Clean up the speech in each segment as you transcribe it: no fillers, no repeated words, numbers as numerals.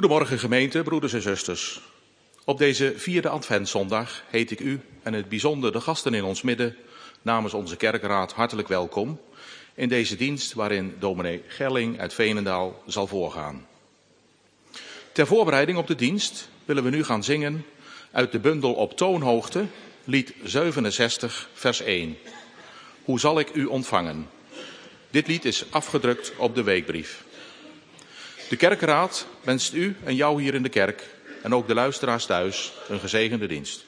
Goedemorgen gemeente, broeders en zusters. Op deze 4e Adventszondag heet ik u en het bijzonder de gasten in ons midden namens onze kerkraad hartelijk welkom in deze dienst waarin dominee Gelling uit Veenendaal zal voorgaan. Ter voorbereiding op de dienst willen we nu gaan zingen uit de bundel Op toonhoogte, lied 67, vers 1. Hoe zal ik u ontvangen? Dit lied is afgedrukt op de weekbrief. De kerkraad wenst u en jou hier in de kerk en ook de luisteraars thuis een gezegende dienst.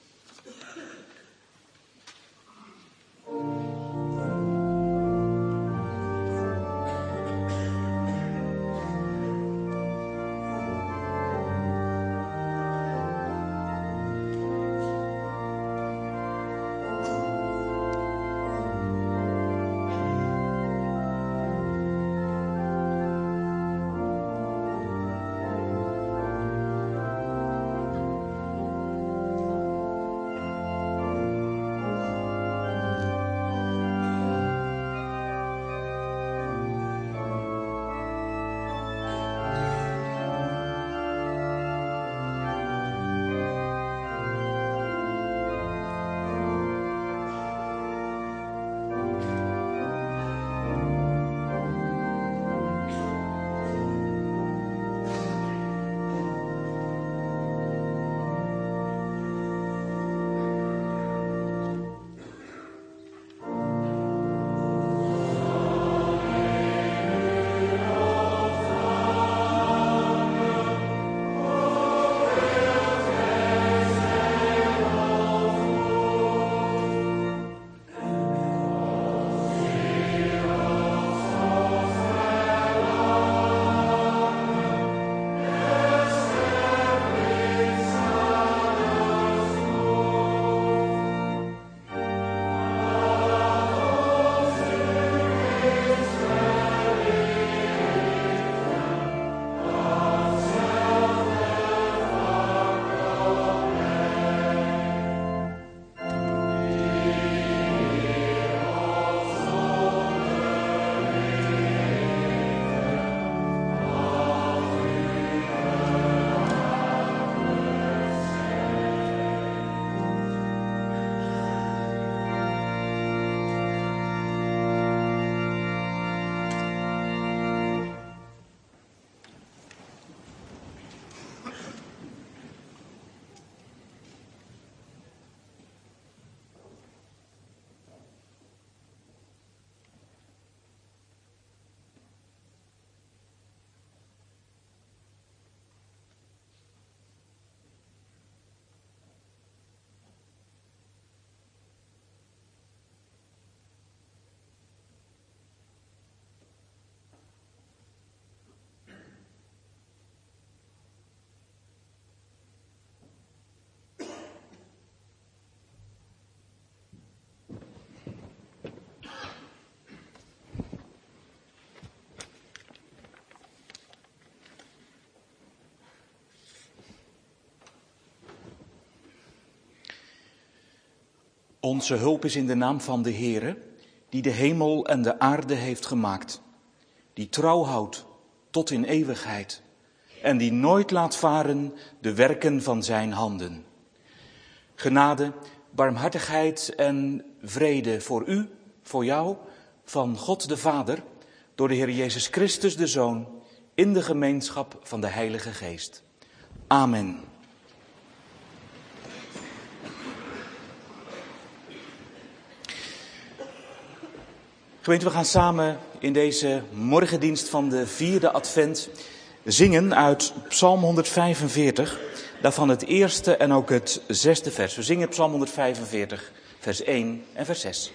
Onze hulp is in de naam van de Heere, die de hemel en de aarde heeft gemaakt, die trouw houdt tot in eeuwigheid en die nooit laat varen de werken van zijn handen. Genade, barmhartigheid en vrede voor u, voor jou, van God de Vader, door de Heer Jezus Christus de Zoon, in de gemeenschap van de Heilige Geest. Amen. Gemeente, we gaan samen in deze morgendienst van de 4e Advent zingen uit Psalm 145, daarvan het eerste en ook het 6e vers. We zingen Psalm 145, vers 1 en vers 6.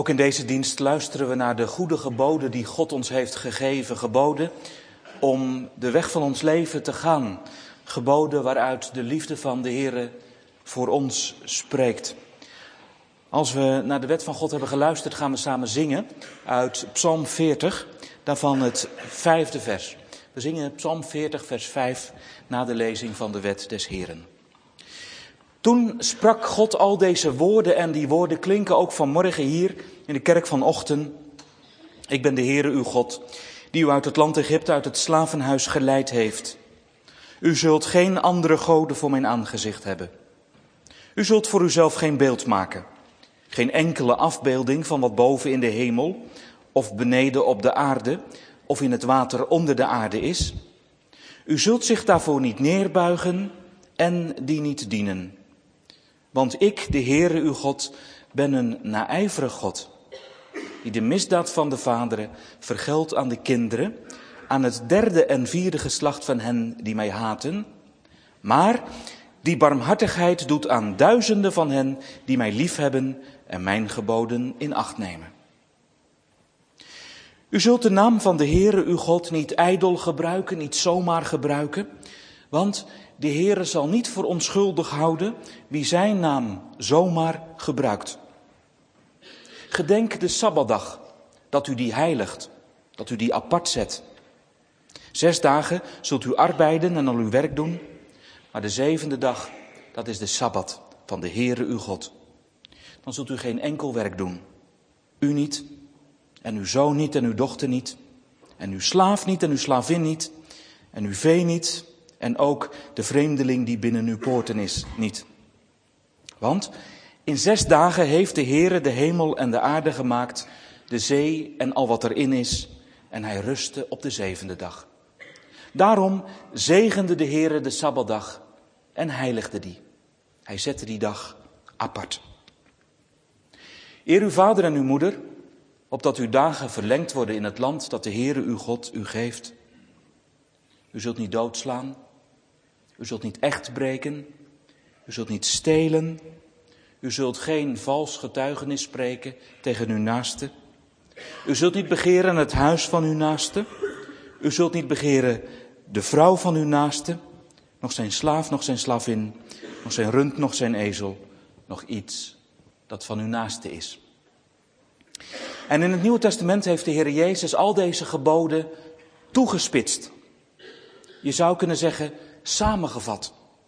Ook in deze dienst luisteren we naar de goede geboden die God ons heeft gegeven. Geboden om de weg van ons leven te gaan. Geboden waaruit de liefde van de Heere voor ons spreekt. Als we naar de wet van God hebben geluisterd, gaan we samen zingen uit Psalm 40, daarvan het 5e vers. We zingen Psalm 40, vers 5, na de lezing van de wet des Heeren. Toen sprak God al deze woorden en die woorden klinken ook vanmorgen hier in de kerk van Ochten. Ik ben de Heere uw God, die u uit het land Egypte, uit het slavenhuis geleid heeft. U zult geen andere goden voor mijn aangezicht hebben. U zult voor uzelf geen beeld maken. Geen enkele afbeelding van wat boven in de hemel of beneden op de aarde of in het water onder de aarde is. U zult zich daarvoor niet neerbuigen en die niet dienen. Want ik, de Heere uw God, ben een naijverig God, die de misdaad van de vaderen vergeldt aan de kinderen, aan het 3e en 4e geslacht van hen die mij haten, maar die barmhartigheid doet aan duizenden van hen die mij liefhebben en mijn geboden in acht nemen. U zult de naam van de Heere uw God niet ijdel gebruiken, niet zomaar gebruiken, want de Heere zal niet voor onschuldig houden wie zijn naam zomaar gebruikt. Gedenk de Sabbatdag, dat u die heiligt, dat u die apart zet. 6 dagen zult u arbeiden en al uw werk doen, maar de 7e dag, dat is de Sabbat van de Heere uw God. Dan zult u geen enkel werk doen. U niet, en uw zoon niet, en uw dochter niet, en uw slaaf niet, en uw slavin niet, en uw vee niet, en ook de vreemdeling die binnen uw poorten is, niet. Want in 6 dagen heeft de Heere de hemel en de aarde gemaakt, de zee en al wat erin is, en hij rustte op de 7e dag. Daarom zegende de Heere de Sabbatdag en heiligde die. Hij zette die dag apart. Eer uw vader en uw moeder, opdat uw dagen verlengd worden in het land dat de Heere uw God u geeft. U zult niet doodslaan, u zult niet echt breken, u zult niet stelen, u zult geen vals getuigenis spreken tegen uw naaste. U zult niet begeren het huis van uw naaste, u zult niet begeren de vrouw van uw naaste, nog zijn slaaf, nog zijn slavin, nog zijn rund, nog zijn ezel, nog iets dat van uw naaste is. En in het Nieuwe Testament heeft de Heer Jezus al deze geboden toegespitst. Je zou kunnen zeggen samengevat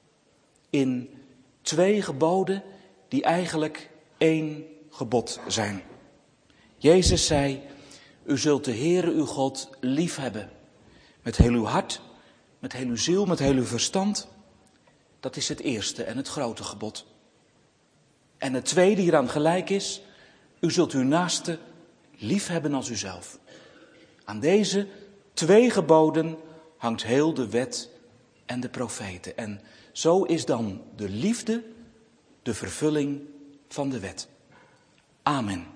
in 2 geboden die eigenlijk 1 gebod zijn. Jezus zei, u zult de Heere uw God lief hebben. Met heel uw hart, met heel uw ziel, met heel uw verstand. Dat is het eerste en het grote gebod. En het tweede hieraan gelijk is, u zult uw naaste lief hebben als uzelf. Aan deze 2 geboden hangt heel de wet en de profeten. En zo is dan de liefde de vervulling van de wet. Amen.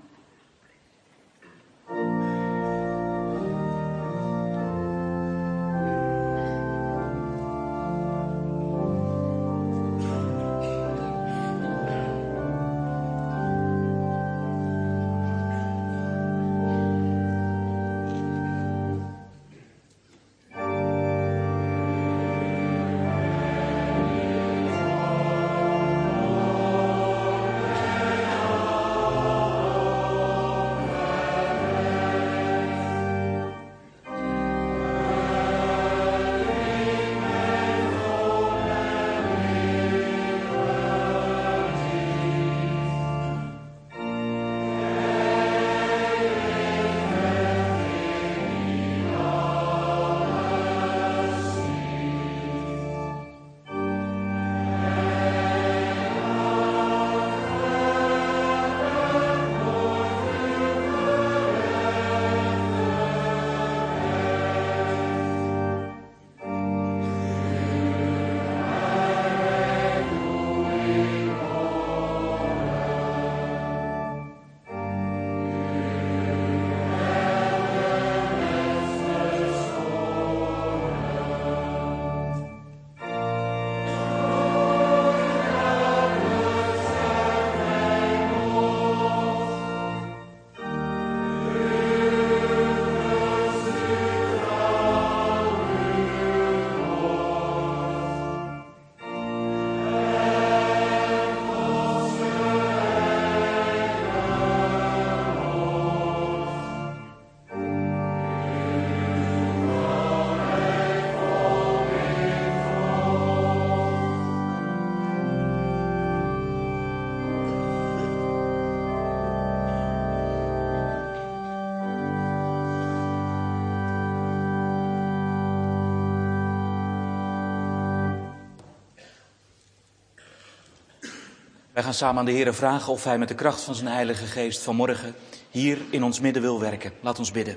Wij gaan samen aan de Heere vragen of Hij met de kracht van zijn Heilige Geest vanmorgen hier in ons midden wil werken. Laat ons bidden.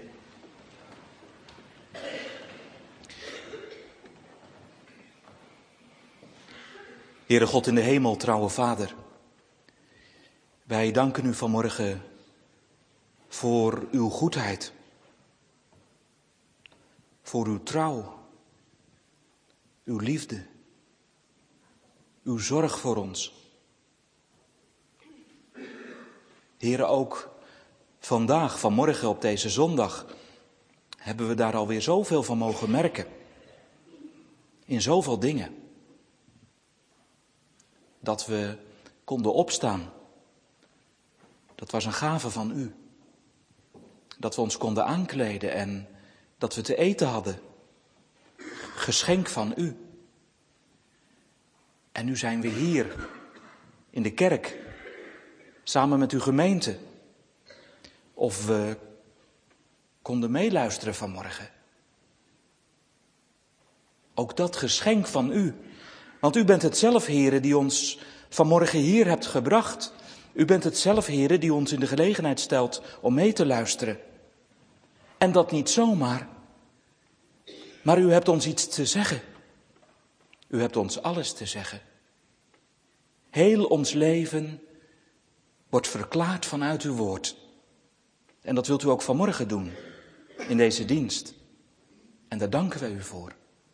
Heere God in de hemel, trouwe Vader. Wij danken u vanmorgen voor uw goedheid. Voor uw trouw. Uw liefde. Uw zorg voor ons. Heere, ook vandaag, vanmorgen op deze zondag, hebben we daar alweer zoveel van mogen merken. In zoveel dingen. Dat we konden opstaan. Dat was een gave van u. Dat we ons konden aankleden en dat we te eten hadden. Geschenk van u. En nu zijn we hier in de kerk, samen met uw gemeente. Of we konden meeluisteren vanmorgen. Ook dat geschenk van u. Want u bent het zelf, Heere, die ons vanmorgen hier hebt gebracht. U bent het zelf, Heere, die ons in de gelegenheid stelt om mee te luisteren. En dat niet zomaar. Maar u hebt ons iets te zeggen. U hebt ons alles te zeggen. Heel ons leven wordt verklaard vanuit uw woord. En dat wilt u ook vanmorgen doen, in deze dienst. En daar danken wij u voor.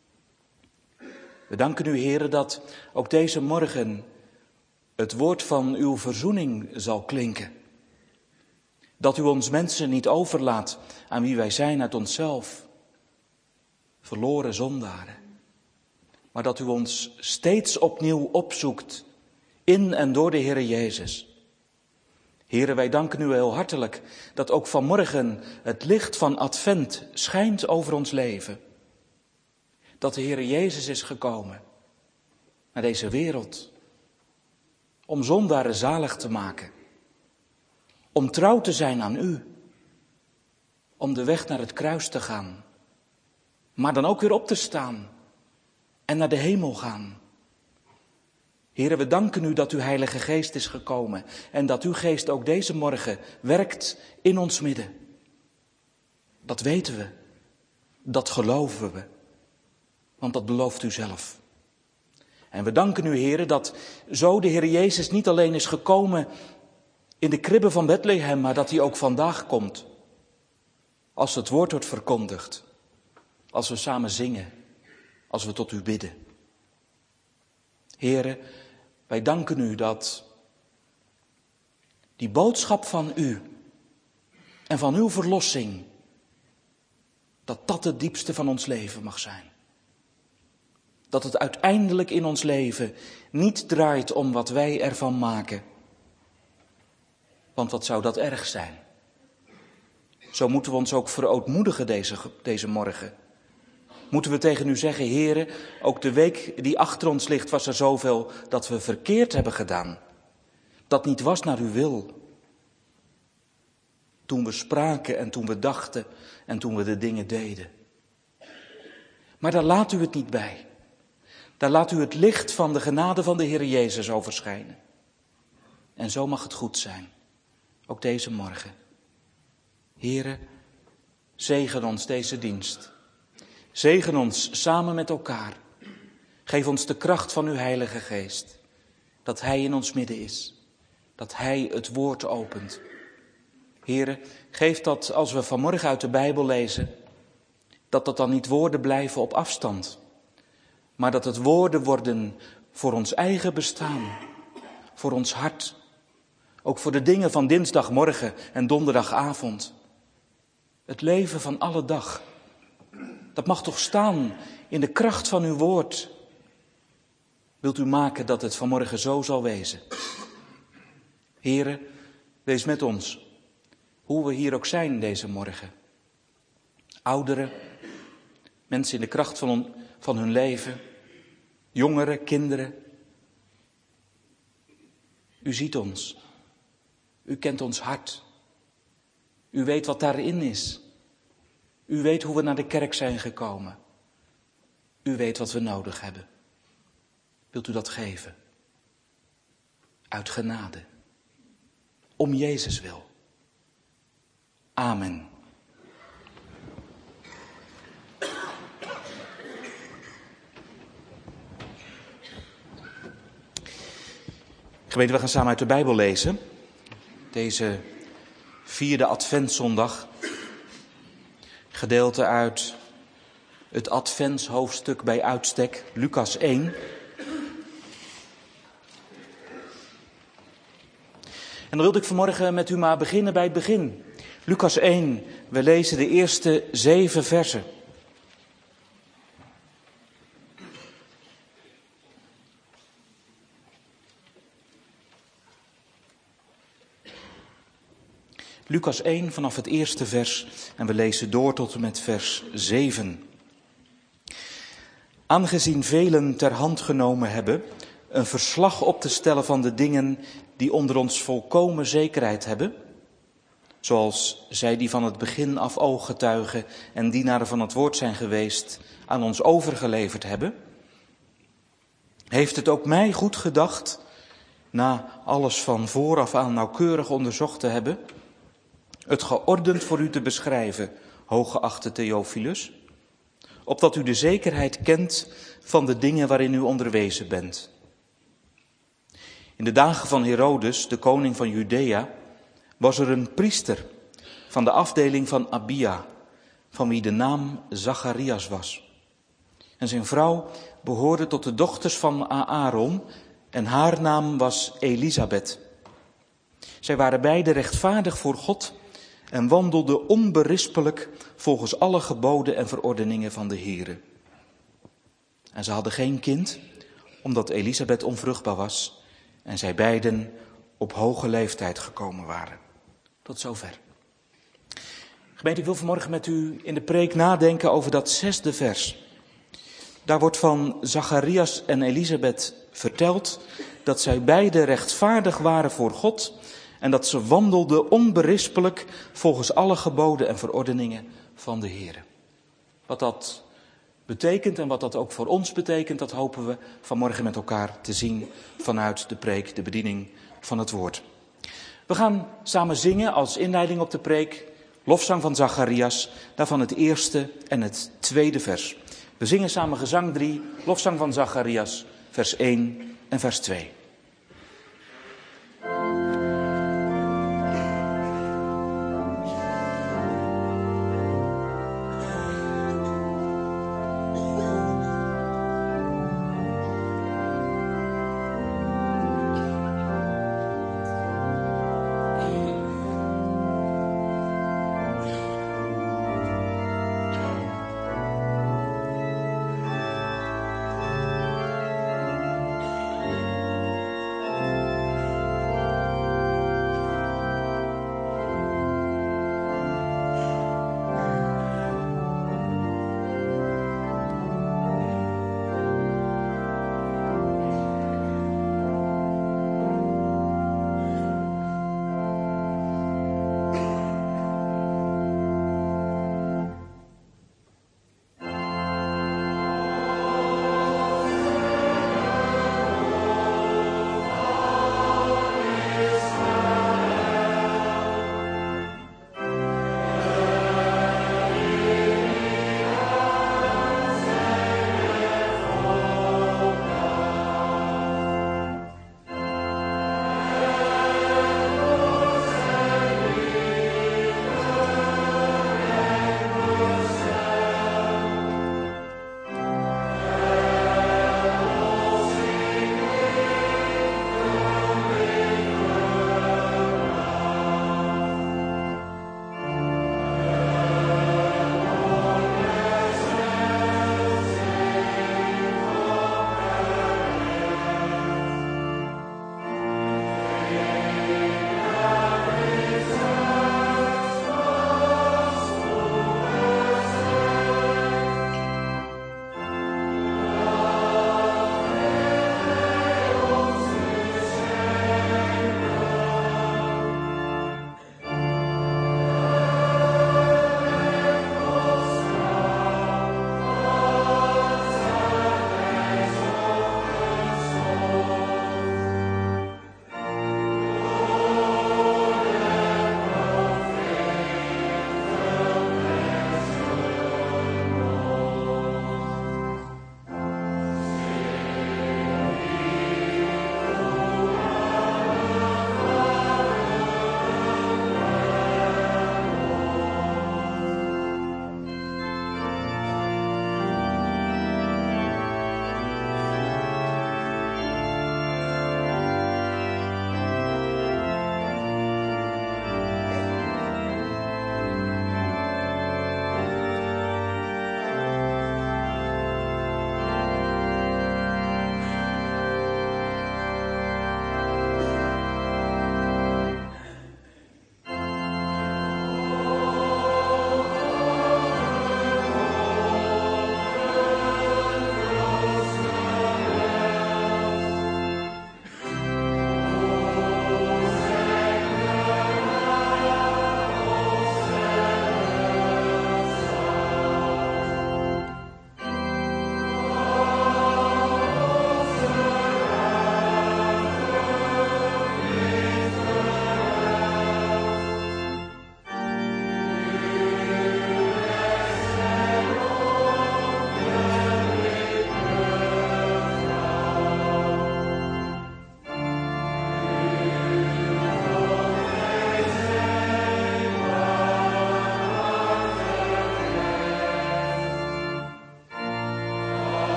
We danken u, Heere, dat ook deze morgen het woord van uw verzoening zal klinken. Dat u ons mensen niet overlaat aan wie wij zijn uit onszelf. Verloren zondaren. Maar dat u ons steeds opnieuw opzoekt in en door de Heere Jezus. Heere, wij danken u heel hartelijk dat ook vanmorgen het licht van Advent schijnt over ons leven. Dat de Heere Jezus is gekomen naar deze wereld om zondaren zalig te maken. Om trouw te zijn aan u. Om de weg naar het kruis te gaan. Maar dan ook weer op te staan en naar de hemel gaan. Heere, we danken u dat uw Heilige Geest is gekomen en dat uw Geest ook deze morgen werkt in ons midden. Dat weten we, dat geloven we, want dat belooft u zelf. En we danken u, Heere, dat zo de Heer Jezus niet alleen is gekomen in de kribbe van Bethlehem, maar dat hij ook vandaag komt. Als het woord wordt verkondigd, als we samen zingen, als we tot u bidden. Heere, wij danken u dat die boodschap van u en van uw verlossing, dat het diepste van ons leven mag zijn. Dat het uiteindelijk in ons leven niet draait om wat wij ervan maken. Want wat zou dat erg zijn? Zo moeten we ons ook verootmoedigen deze morgen. Moeten we tegen u zeggen, Heere, ook de week die achter ons ligt was er zoveel dat we verkeerd hebben gedaan. Dat niet was naar uw wil. Toen we spraken en toen we dachten en toen we de dingen deden. Maar daar laat u het niet bij. Daar laat u het licht van de genade van de Heer Jezus overschijnen. En zo mag het goed zijn. Ook deze morgen. Heere, zegen ons deze dienst. Zegen ons samen met elkaar. Geef ons de kracht van uw Heilige Geest. Dat Hij in ons midden is. Dat Hij het woord opent. Heere, geef dat als we vanmorgen uit de Bijbel lezen, dat dan niet woorden blijven op afstand. Maar dat het woorden worden voor ons eigen bestaan. Voor ons hart. Ook voor de dingen van dinsdagmorgen en donderdagavond. Het leven van alle dag. Dat mag toch staan in de kracht van uw woord. Wilt u maken dat het vanmorgen zo zal wezen. Heere, wees met ons. Hoe we hier ook zijn deze morgen. Ouderen, mensen in de kracht van hun leven. Jongeren, kinderen. U ziet ons. U kent ons hart. U weet wat daarin is. U weet hoe we naar de kerk zijn gekomen. U weet wat we nodig hebben. Wilt u dat geven? uit genade. Om Jezus wil. Amen. Gemeente, we gaan samen uit de Bijbel lezen. Deze 4e Adventszondag. Gedeelte uit het Adventshoofdstuk bij uitstek, Lucas 1. En dan wilde ik vanmorgen met u maar beginnen bij het begin. Lucas 1, we lezen de eerste 7 versen. Lucas 1 vanaf het eerste vers en we lezen door tot en met vers 7. Aangezien velen ter hand genomen hebben een verslag op te stellen van de dingen die onder ons volkomen zekerheid hebben, zoals zij die van het begin af ooggetuigen en dienaren van het woord zijn geweest, aan ons overgeleverd hebben, heeft het ook mij goed gedacht, na alles van vooraf aan nauwkeurig onderzocht te hebben, het geordend voor u te beschrijven, hooggeachte Theophilus, opdat u de zekerheid kent van de dingen waarin u onderwezen bent. In de dagen van Herodes, de koning van Judea, was er een priester van de afdeling van Abia, van wie de naam Zacharias was. En zijn vrouw behoorde tot de dochters van Aaron en haar naam was Elisabeth. Zij waren beide rechtvaardig voor God en wandelden onberispelijk volgens alle geboden en verordeningen van de Here. En ze hadden geen kind, omdat Elisabeth onvruchtbaar was en zij beiden op hoge leeftijd gekomen waren. Tot zover. Gemeente, ik wil vanmorgen met u in de preek nadenken over dat 6e vers. Daar wordt van Zacharias en Elisabeth verteld dat zij beide rechtvaardig waren voor God en dat ze wandelden onberispelijk volgens alle geboden en verordeningen van de Heere. Wat dat betekent en wat dat ook voor ons betekent, dat hopen we vanmorgen met elkaar te zien vanuit de preek, de bediening van het woord. We gaan samen zingen als inleiding op de preek, lofzang van Zacharias, daarvan het eerste en het tweede vers. We zingen samen gezang 3, lofzang van Zacharias, vers 1 en vers 2.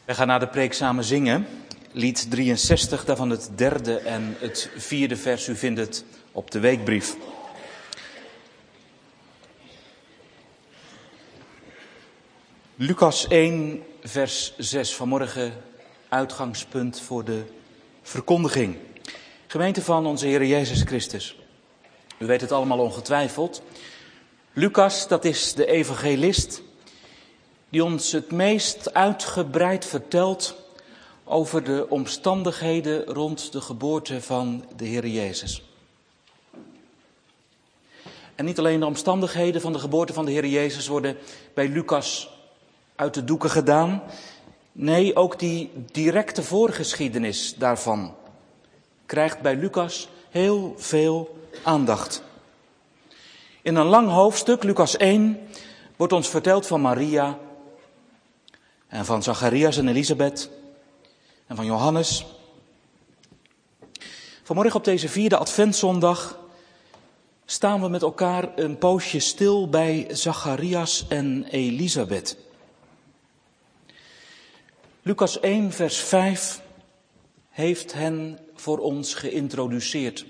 We gaan na de preek samen zingen. Lied 63, daarvan het 3e en het 4e vers. U vindt het op de weekbrief. Lucas 1, vers 6. Vanmorgen uitgangspunt voor de verkondiging. Gemeente van onze Heer Jezus Christus. U weet het allemaal ongetwijfeld. Lucas, dat is de evangelist die ons het meest uitgebreid vertelt over de omstandigheden rond de geboorte van de Heer Jezus. En niet alleen de omstandigheden van de geboorte van de Heer Jezus worden bij Lucas uit de doeken gedaan. Nee, ook die directe voorgeschiedenis daarvan krijgt bij Lucas heel veel aandacht. In een lang hoofdstuk, Lucas 1, wordt ons verteld van Maria en van Zacharias en Elisabeth en van Johannes. Vanmorgen op deze 4e Adventszondag staan we met elkaar een poosje stil bij Zacharias en Elisabeth. Lucas 1, vers 5 heeft hen voor ons geïntroduceerd.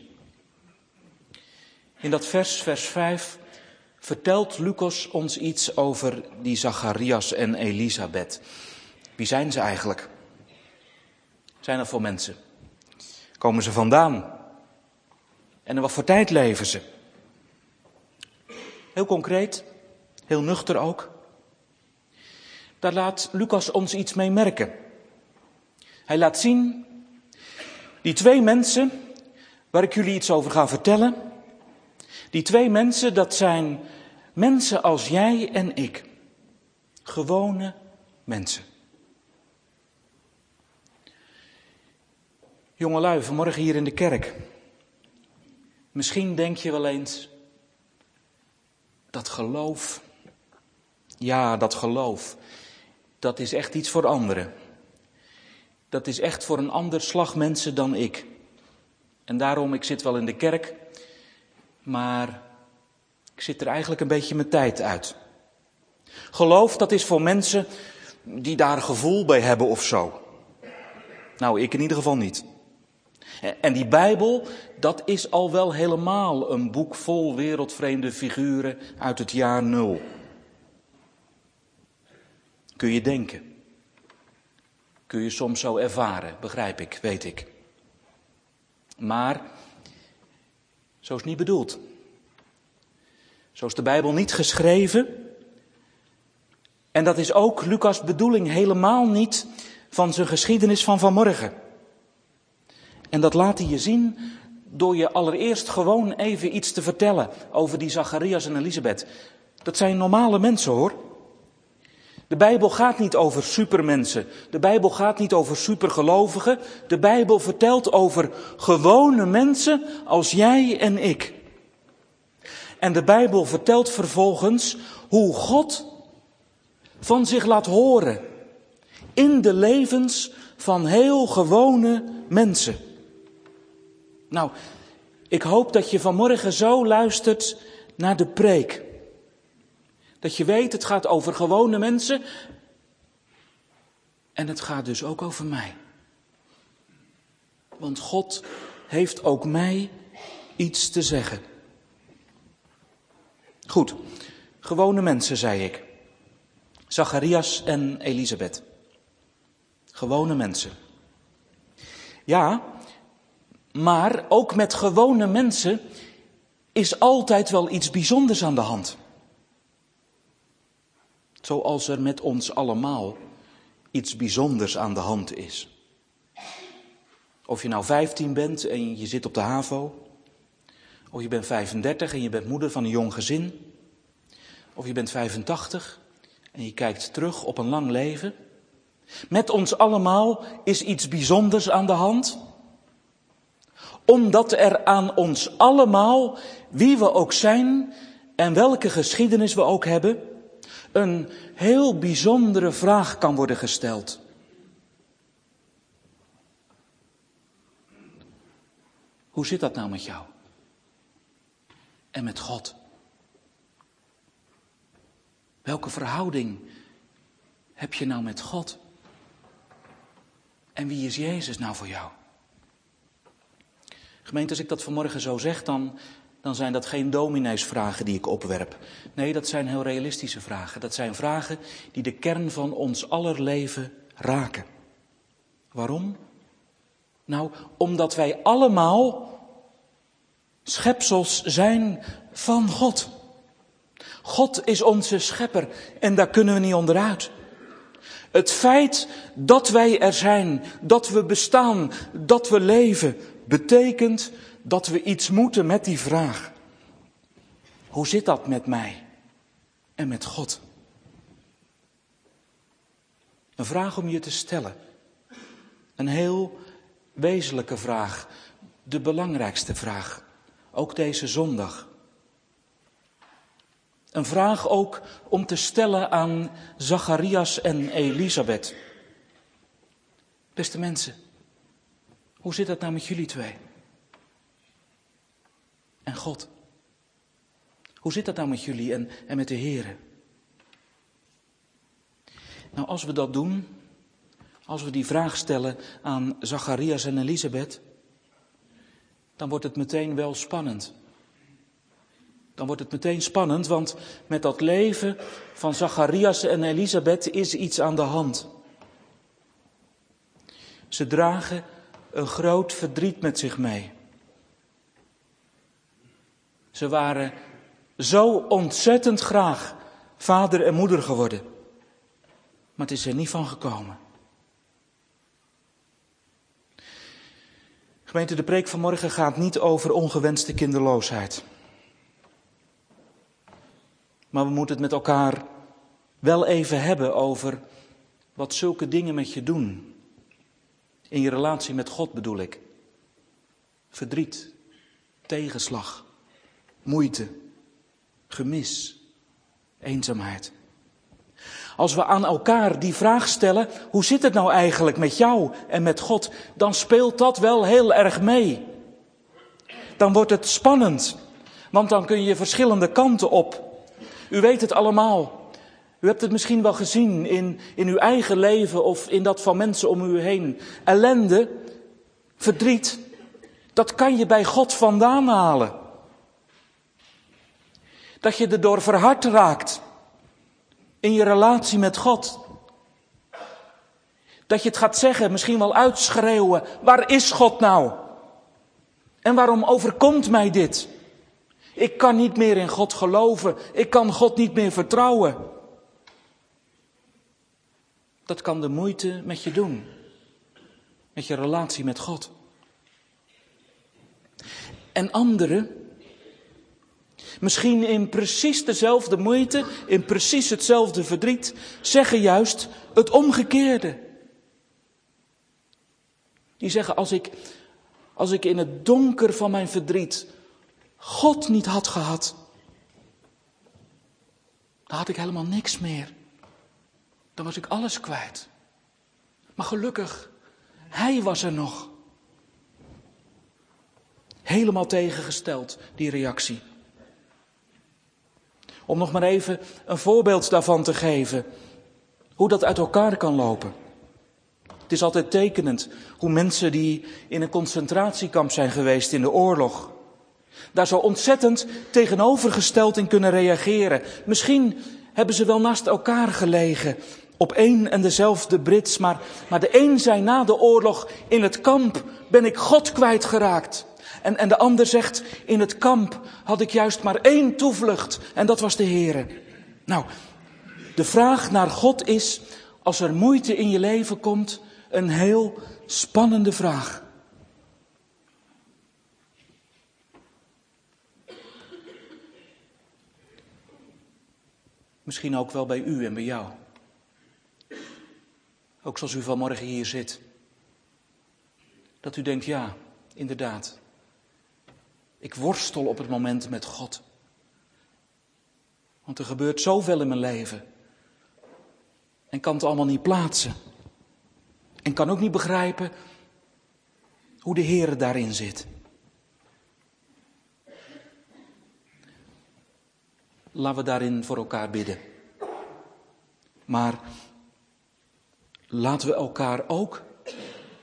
In dat vers 5, vertelt Lucas ons iets over die Zacharias en Elisabeth. Wie zijn ze eigenlijk? Zijn er voor mensen? Komen ze vandaan? En in wat voor tijd leven ze? Heel concreet, heel nuchter ook. Daar laat Lucas ons iets mee merken. Hij laat zien, die 2 mensen waar ik jullie iets over ga vertellen, die 2 mensen, dat zijn mensen als jij en ik. Gewone mensen. Jongelui, vanmorgen hier in de kerk. Misschien denk je wel eens, dat geloof, ja, dat geloof, dat is echt iets voor anderen. Dat is echt voor een ander slag mensen dan ik. En daarom, ik zit wel in de kerk, maar ik zit er eigenlijk een beetje mijn tijd uit. Geloof, dat is voor mensen die daar een gevoel bij hebben of zo. Nou, ik in ieder geval niet. En die Bijbel, dat is al wel helemaal een boek vol wereldvreemde figuren uit het jaar 0. Kun je denken. Kun je soms zo ervaren, begrijp ik, weet ik. Maar, zo is het niet bedoeld. Zo is de Bijbel niet geschreven. En dat is ook Lucas' bedoeling helemaal niet van zijn geschiedenis van vanmorgen. En dat laat hij je zien door je allereerst gewoon even iets te vertellen over die Zacharias en Elisabeth. Dat zijn normale mensen hoor. De Bijbel gaat niet over supermensen. De Bijbel gaat niet over supergelovigen. De Bijbel vertelt over gewone mensen als jij en ik. En de Bijbel vertelt vervolgens hoe God van zich laat horen in de levens van heel gewone mensen. Nou, ik hoop dat je vanmorgen zo luistert naar de preek. Dat je weet, het gaat over gewone mensen. En het gaat dus ook over mij. Want God heeft ook mij iets te zeggen. Goed, gewone mensen, zei ik. Zacharias en Elisabeth. Gewone mensen. Ja, maar ook met gewone mensen is altijd wel iets bijzonders aan de hand. Zoals er met ons allemaal iets bijzonders aan de hand is. Of je nou 15 bent en je zit op de HAVO. Of je bent 35 en je bent moeder van een jong gezin. Of je bent 85 en je kijkt terug op een lang leven. Met ons allemaal is iets bijzonders aan de hand. Omdat er aan ons allemaal, wie we ook zijn en welke geschiedenis we ook hebben, een heel bijzondere vraag kan worden gesteld. Hoe zit dat nou met jou? En met God? Welke verhouding heb je nou met God? En wie is Jezus nou voor jou? Gemeente, als ik dat vanmorgen zo zeg, dan zijn dat geen domineesvragen die ik opwerp. Nee, dat zijn heel realistische vragen. Dat zijn vragen die de kern van ons aller leven raken. Waarom? Nou, omdat wij allemaal schepsels zijn van God. God is onze schepper en daar kunnen we niet onderuit. Het feit dat wij er zijn, dat we bestaan, dat we leven, betekent dat we iets moeten met die vraag. Hoe zit dat met mij en met God? Een vraag om je te stellen. Een heel wezenlijke vraag. De belangrijkste vraag. Ook deze zondag. Een vraag ook om te stellen aan Zacharias en Elisabeth. Beste mensen, hoe zit het nou met jullie twee? En God? Hoe zit dat nou met jullie en met de Here? Nou, als we dat doen, als we die vraag stellen aan Zacharias en Elisabeth, dan wordt het meteen wel spannend. Dan wordt het meteen spannend, want met dat leven van Zacharias en Elisabeth is iets aan de hand. Ze dragen een groot verdriet met zich mee. Ze waren zo ontzettend graag vader en moeder geworden. Maar het is er niet van gekomen. Gemeente, de preek van morgen gaat niet over ongewenste kinderloosheid. Maar we moeten het met elkaar wel even hebben over wat zulke dingen met je doen. In je relatie met God bedoel ik. Verdriet, tegenslag, moeite, gemis, eenzaamheid. Als we aan elkaar die vraag stellen, hoe zit het nou eigenlijk met jou en met God, dan speelt dat wel heel erg mee. Dan wordt het spannend, want dan kun je verschillende kanten op. U weet het allemaal. U hebt het misschien wel gezien in uw eigen leven of in dat van mensen om u heen. Ellende, verdriet, dat kan je bij God vandaan halen. Dat je erdoor verhard raakt in je relatie met God. Dat je het gaat zeggen, misschien wel uitschreeuwen. Waar is God nou? En waarom overkomt mij dit? Ik kan niet meer in God geloven. Ik kan God niet meer vertrouwen. Dat kan de moeite met je doen. Met je relatie met God. En anderen, misschien in precies dezelfde moeite, in precies hetzelfde verdriet, zeggen juist het omgekeerde. Die zeggen, als ik in het donker van mijn verdriet God niet had gehad, dan had ik helemaal niks meer. Dan was ik alles kwijt. Maar gelukkig, Hij was er nog. Helemaal tegengesteld, die reactie. Om nog maar even een voorbeeld daarvan te geven. Hoe dat uit elkaar kan lopen. Het is altijd tekenend hoe mensen die in een concentratiekamp zijn geweest in de oorlog, daar zo ontzettend tegenovergesteld in kunnen reageren. Misschien hebben ze wel naast elkaar gelegen op één en dezelfde brits. Maar de een zei na de oorlog, in het kamp ben ik God kwijtgeraakt. En de ander zegt, in het kamp had ik juist maar één toevlucht en dat was de Heere. Nou, de vraag naar God is, als er moeite in je leven komt, een heel spannende vraag. Misschien ook wel bij u en bij jou. Ook zoals u vanmorgen hier zit. Dat u denkt, ja, inderdaad. Ik worstel op het moment met God. Want er gebeurt zoveel in mijn leven. En kan het allemaal niet plaatsen. En kan ook niet begrijpen hoe de Heere daarin zit. Laten we daarin voor elkaar bidden. Maar laten we elkaar ook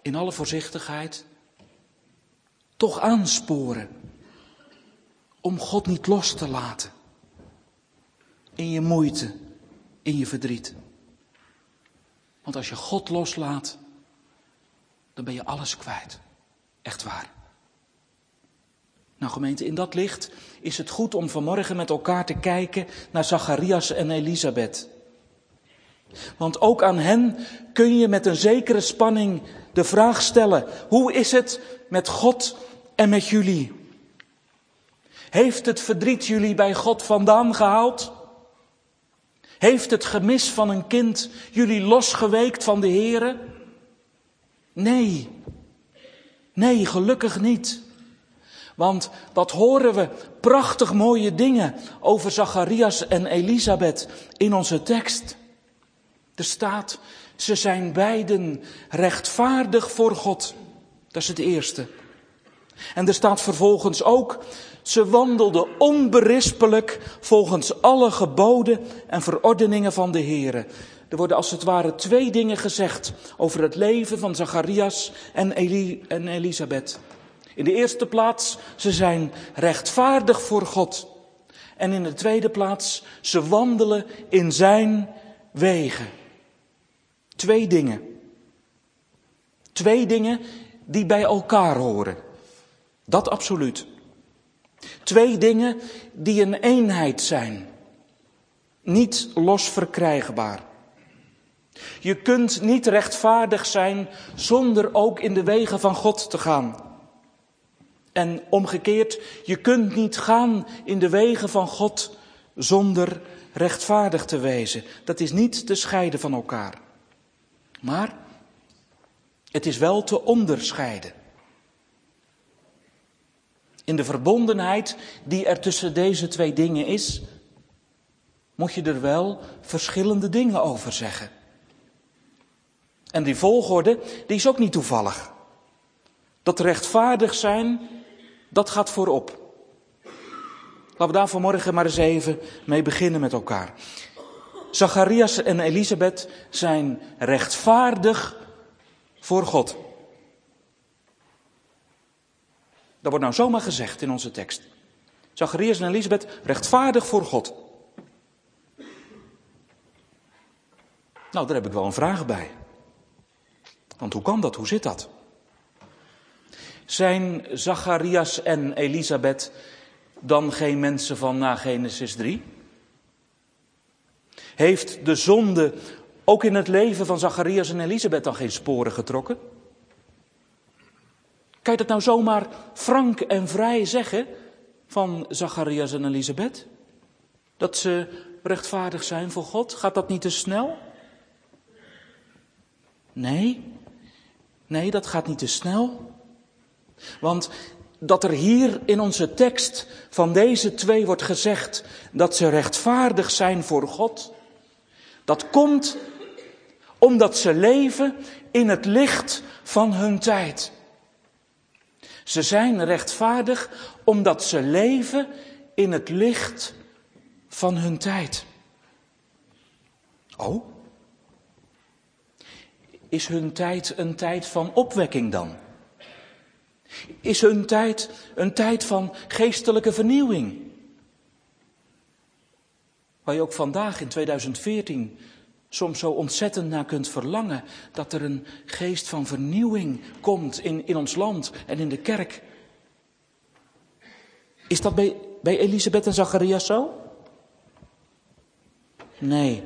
in alle voorzichtigheid toch aansporen om God niet los te laten. In je moeite, in je verdriet. Want als je God loslaat, dan ben je alles kwijt. Echt waar. Nou gemeente, in dat licht is het goed om vanmorgen met elkaar te kijken naar Zacharias en Elisabeth. Want ook aan hen kun je met een zekere spanning de vraag stellen: hoe is het met God en met jullie? Heeft het verdriet jullie bij God vandaan gehaald? Heeft het gemis van een kind jullie losgeweekt van de Here? Nee, gelukkig niet. Want wat horen we prachtig mooie dingen over Zacharias en Elisabeth in onze tekst. Er staat, ze zijn beiden rechtvaardig voor God. Dat is het eerste. En er staat vervolgens ook, ze wandelden onberispelijk volgens alle geboden en verordeningen van de Here. Er worden als het ware twee dingen gezegd over het leven van Zacharias en Elisabeth. In de eerste plaats, ze zijn rechtvaardig voor God. En in de tweede plaats, ze wandelen in zijn wegen. Twee dingen. Twee dingen die bij elkaar horen. Dat absoluut. Twee dingen die een eenheid zijn. Niet los verkrijgbaar. Je kunt niet rechtvaardig zijn zonder ook in de wegen van God te gaan. En omgekeerd, je kunt niet gaan in de wegen van God zonder rechtvaardig te wezen. Dat is niet te scheiden van elkaar. Maar het is wel te onderscheiden. In de verbondenheid die er tussen deze twee dingen is, moet je er wel verschillende dingen over zeggen. En die volgorde, die is ook niet toevallig. Dat rechtvaardig zijn, dat gaat voorop. Laten we daar vanmorgen maar eens even mee beginnen met elkaar. Zacharias en Elisabeth zijn rechtvaardig voor God. Dat wordt nou zomaar gezegd in onze tekst. Zacharias en Elisabeth rechtvaardig voor God. Nou, daar heb ik wel een vraag bij. Want hoe kan dat? Hoe zit dat? Zijn Zacharias en Elisabeth dan geen mensen van na Genesis 3? Heeft de zonde ook in het leven van Zacharias en Elisabeth dan geen sporen getrokken? Kan je dat nou zomaar frank en vrij zeggen van Zacharias en Elisabeth? Dat ze rechtvaardig zijn voor God? Gaat dat niet te snel? Nee, dat gaat niet te snel. Want dat er hier in onze tekst van deze twee wordt gezegd dat ze rechtvaardig zijn voor God, dat komt omdat ze leven in het licht van hun tijd. Ze zijn rechtvaardig omdat ze leven in het licht van hun tijd. Oh? Is hun tijd een tijd van opwekking dan? Is hun tijd een tijd van geestelijke vernieuwing? Waar je ook vandaag in 2014 soms zo ontzettend naar kunt verlangen. Dat er een geest van vernieuwing komt in ons land en in de kerk. Is dat bij Elisabeth en Zacharias zo? Nee.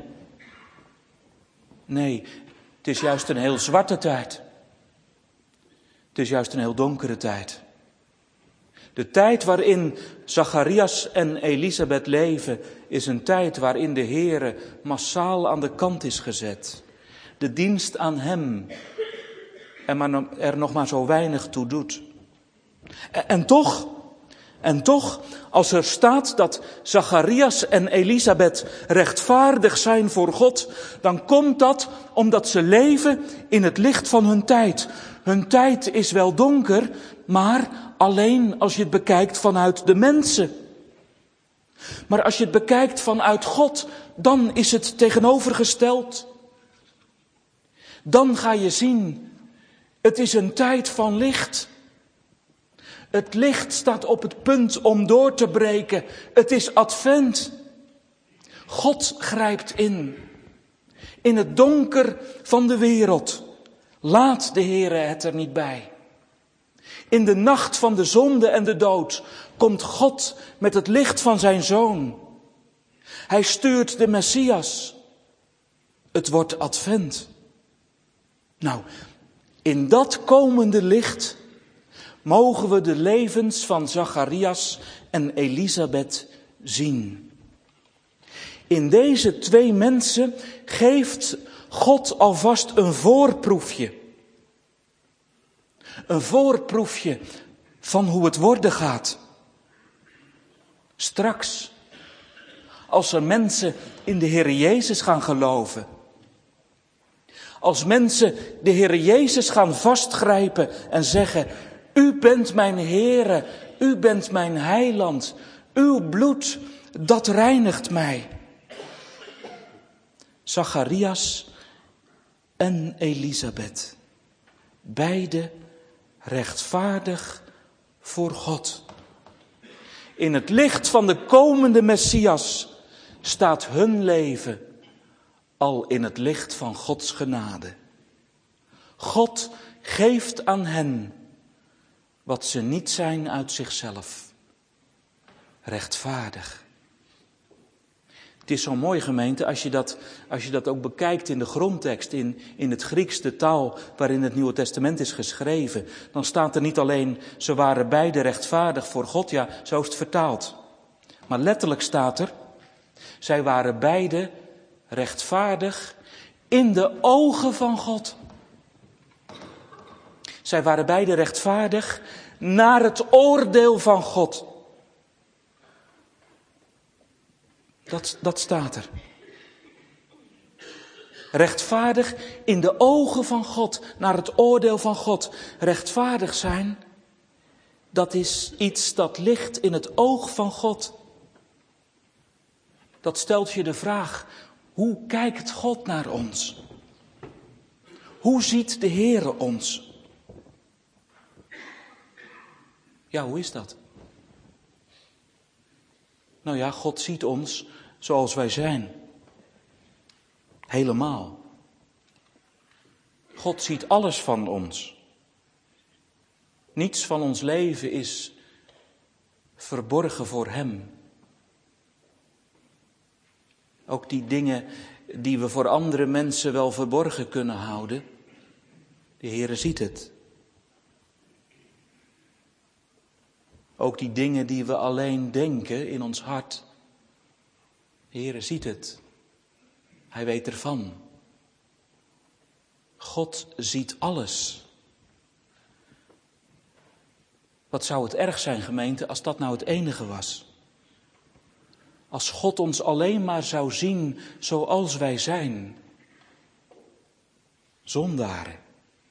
Het is juist een heel zwarte tijd. Het is juist een heel donkere tijd. De tijd waarin Zacharias en Elisabeth leven is een tijd waarin de Heere massaal aan de kant is gezet. De dienst aan hem er nog maar zo weinig toe doet. En toch, als er staat dat Zacharias en Elisabeth rechtvaardig zijn voor God, dan komt dat omdat ze leven in het licht van hun tijd. Hun tijd is wel donker, maar alleen als je het bekijkt vanuit de mensen. Maar als je het bekijkt vanuit God, dan is het tegenovergesteld. Dan ga je zien Het is een tijd van licht. Het licht staat op het punt om door te breken. Het is advent. God grijpt in. In het donker van de wereld laat de Heere het er niet bij. In de nacht van de zonde en de dood komt God met het licht van zijn Zoon. Hij stuurt de Messias. Het wordt advent. Nou, in dat komende licht mogen we de levens van Zacharias en Elisabeth zien. In deze twee mensen geeft God alvast een voorproefje. Een voorproefje van hoe het worden gaat. Straks, als er mensen in de Heer Jezus gaan geloven. Als mensen de Heer Jezus gaan vastgrijpen en zeggen: U bent mijn Heere, U bent mijn heiland. Uw bloed, dat reinigt mij. Zacharias en Elisabeth, beide rechtvaardig voor God. In het licht van de komende Messias staat hun leven al in het licht van Gods genade. God geeft aan hen wat ze niet zijn uit zichzelf. Rechtvaardig. Het is zo mooi, gemeente, als je dat ook bekijkt in de grondtekst, in het Grieks, de taal waarin het Nieuwe Testament is geschreven. Dan staat er niet alleen, ze waren beide rechtvaardig voor God, ja, zo is het vertaald. Maar letterlijk staat er, zij waren beide rechtvaardig in de ogen van God. Zij waren beide rechtvaardig naar het oordeel van God. Dat staat er. Rechtvaardig in de ogen van God, naar het oordeel van God. Rechtvaardig zijn, dat is iets dat ligt in het oog van God. Dat stelt je de vraag, hoe kijkt God naar ons? Hoe ziet de Heere ons? Ja, hoe is dat? Nou ja, God ziet ons zoals wij zijn. Helemaal. God ziet alles van ons. Niets van ons leven is verborgen voor Hem. Ook die dingen die we voor andere mensen wel verborgen kunnen houden, de Heere ziet het. Ook die dingen die we alleen denken in ons hart, de Heere ziet het. Hij weet ervan. God ziet alles. Wat zou het erg zijn, gemeente, als dat nou het enige was? Als God ons alleen maar zou zien zoals wij zijn. Zondaren.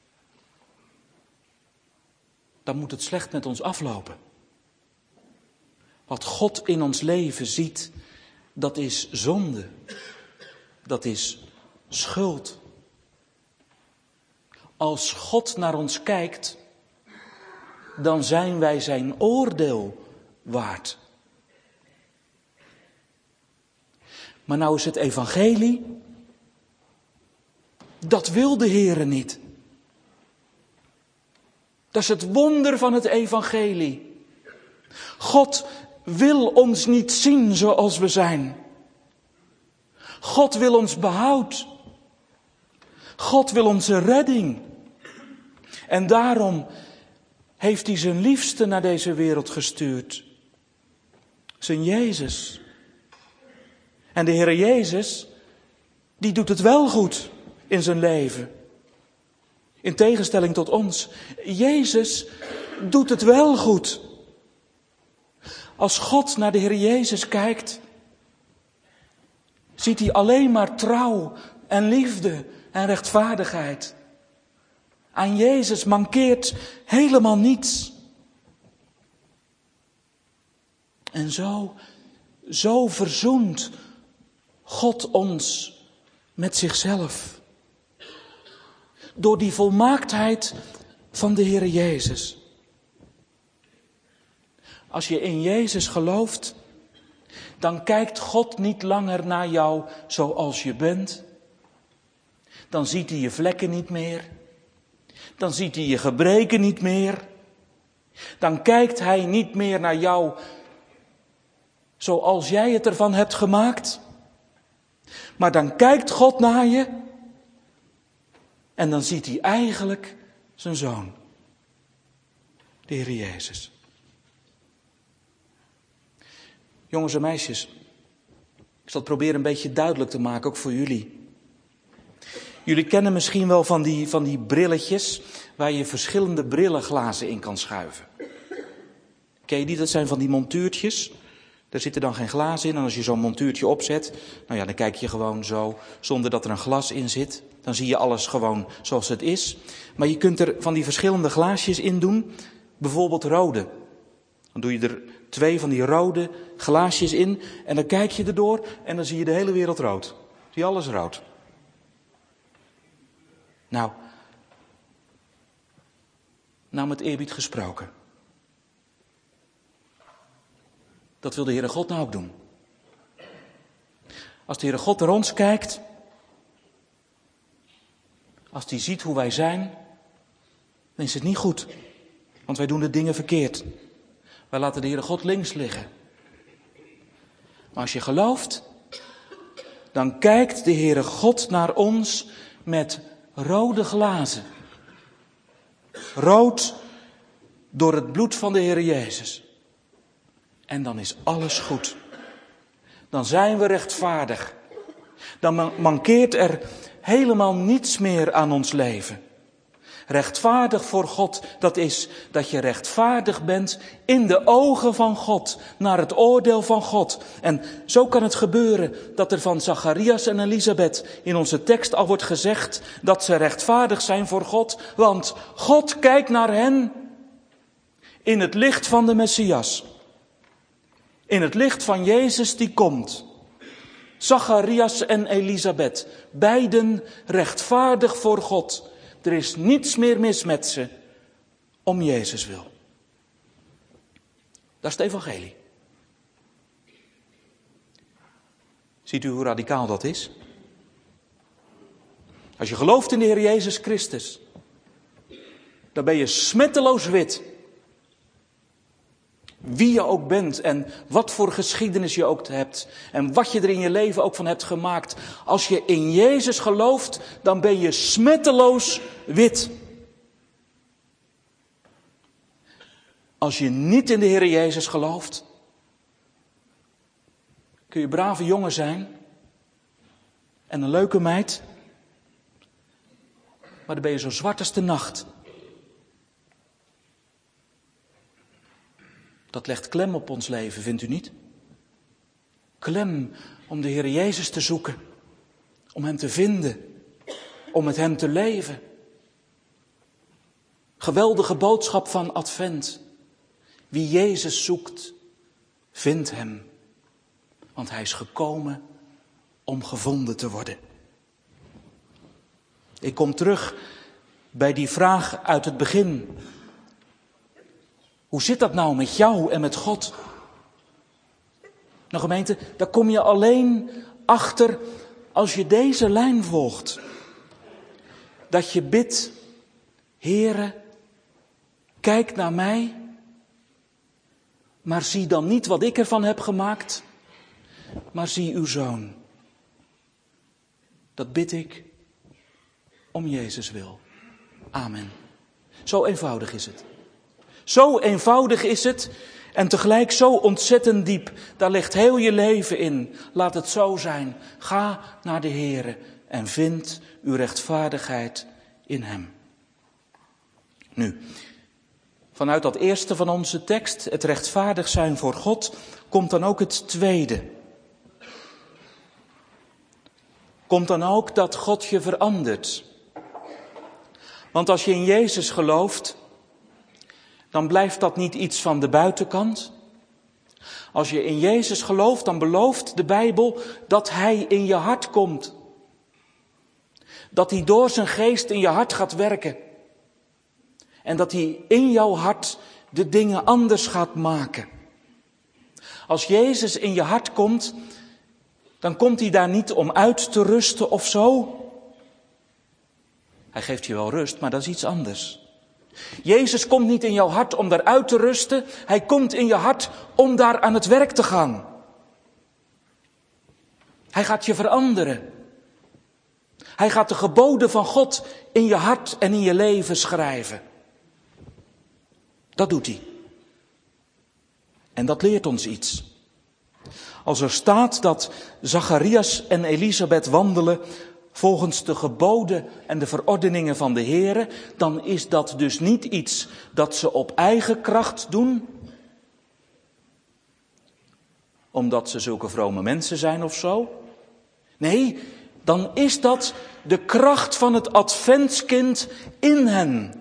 Dan moet het slecht met ons aflopen. Wat God in ons leven ziet, dat is zonde. Dat is schuld. Als God naar ons kijkt, dan zijn wij zijn oordeel waard. Maar nou is het evangelie, dat wil de Heere niet. Dat is het wonder van het evangelie. God wil ons niet zien zoals we zijn. God wil ons behoud. God wil onze redding. En daarom heeft hij zijn liefste naar deze wereld gestuurd. Zijn Jezus. En de Heere Jezus, die doet het wel goed in zijn leven. In tegenstelling tot ons. Jezus doet het wel goed. Als God naar de Heer Jezus kijkt, ziet hij alleen maar trouw en liefde en rechtvaardigheid. Aan Jezus mankeert helemaal niets. En zo verzoent God ons met zichzelf. Door die volmaaktheid van de Heere Jezus. Als je in Jezus gelooft, dan kijkt God niet langer naar jou zoals je bent. Dan ziet hij je vlekken niet meer. Dan ziet hij je gebreken niet meer. Dan kijkt hij niet meer naar jou zoals jij het ervan hebt gemaakt. Maar dan kijkt God naar je en dan ziet hij eigenlijk zijn zoon, de Heer Jezus. Jongens en meisjes, ik zal het proberen een beetje duidelijk te maken, ook voor jullie. Jullie kennen misschien wel van die brilletjes waar je verschillende brillenglazen in kan schuiven. Ken je die? Dat zijn van die montuurtjes. Daar zitten dan geen glazen in en als je zo'n montuurtje opzet, nou ja, dan kijk je gewoon zo, zonder dat er een glas in zit. Dan zie je alles gewoon zoals het is. Maar je kunt er van die verschillende glaasjes in doen, bijvoorbeeld rode. Dan doe je er 2 van die rode glaasjes in en dan kijk je erdoor en dan zie je de hele wereld rood. Zie je alles rood. Nou met eerbied gesproken. Dat wil de Heere God nou ook doen. Als de Heere God naar ons kijkt, als hij ziet hoe wij zijn, dan is het niet goed. Want wij doen de dingen verkeerd. Wij laten de Heere God links liggen. Maar als je gelooft, dan kijkt de Heere God naar ons met rode glazen. Rood door het bloed van de Heere Jezus. En dan is alles goed. Dan zijn we rechtvaardig. Dan mankeert er helemaal niets meer aan ons leven. Rechtvaardig voor God, dat is dat je rechtvaardig bent in de ogen van God, naar het oordeel van God. En zo kan het gebeuren dat er van Zacharias en Elisabeth in onze tekst al wordt gezegd dat ze rechtvaardig zijn voor God, want God kijkt naar hen in het licht van de Messias. In het licht van Jezus die komt. Zacharias en Elisabeth, beiden rechtvaardig voor God. Er is niets meer mis met ze om Jezus wil. Dat is het evangelie. Ziet u hoe radicaal dat is? Als je gelooft in de Heer Jezus Christus, dan ben je smetteloos wit. Wie je ook bent en wat voor geschiedenis je ook hebt en wat je er in je leven ook van hebt gemaakt. Als je in Jezus gelooft, dan ben je smetteloos wit. Als je niet in de Heer Jezus gelooft, kun je brave jongen zijn en een leuke meid, maar dan ben je zo zwart als de nacht. Dat legt klem op ons leven, vindt u niet? Klem om de Heer Jezus te zoeken, om Hem te vinden, om met Hem te leven. Geweldige boodschap van Advent. Wie Jezus zoekt, vindt Hem. Want Hij is gekomen om gevonden te worden. Ik kom terug bij die vraag uit het begin. Hoe zit dat nou met jou en met God? Nou gemeente, daar kom je alleen achter als je deze lijn volgt. Dat je bidt, Heere, kijk naar mij, maar zie dan niet wat ik ervan heb gemaakt, maar zie uw Zoon. Dat bid ik om Jezus wil. Amen. Zo eenvoudig is het. Zo eenvoudig is het en tegelijk zo ontzettend diep. Daar ligt heel je leven in. Laat het zo zijn. Ga naar de Heere en vind uw rechtvaardigheid in Hem. Nu, vanuit dat eerste van onze tekst, het rechtvaardig zijn voor God, komt dan ook het tweede. Komt dan ook dat God je verandert. Want als je in Jezus gelooft, dan blijft dat niet iets van de buitenkant. Als je in Jezus gelooft, dan belooft de Bijbel dat Hij in je hart komt. Dat Hij door zijn geest in je hart gaat werken. En dat hij in jouw hart de dingen anders gaat maken. Als Jezus in je hart komt, dan komt hij daar niet om uit te rusten of zo. Hij geeft je wel rust, maar dat is iets anders. Jezus komt niet in jouw hart om daar uit te rusten. Hij komt in je hart om daar aan het werk te gaan. Hij gaat je veranderen. Hij gaat de geboden van God in je hart en in je leven schrijven. Dat doet hij. En dat leert ons iets. Als er staat dat Zacharias en Elisabeth wandelen volgens de geboden en de verordeningen van de Heere, dan is dat dus niet iets dat ze op eigen kracht doen, omdat ze zulke vrome mensen zijn of zo. Nee, dan is dat de kracht van het adventskind in hen.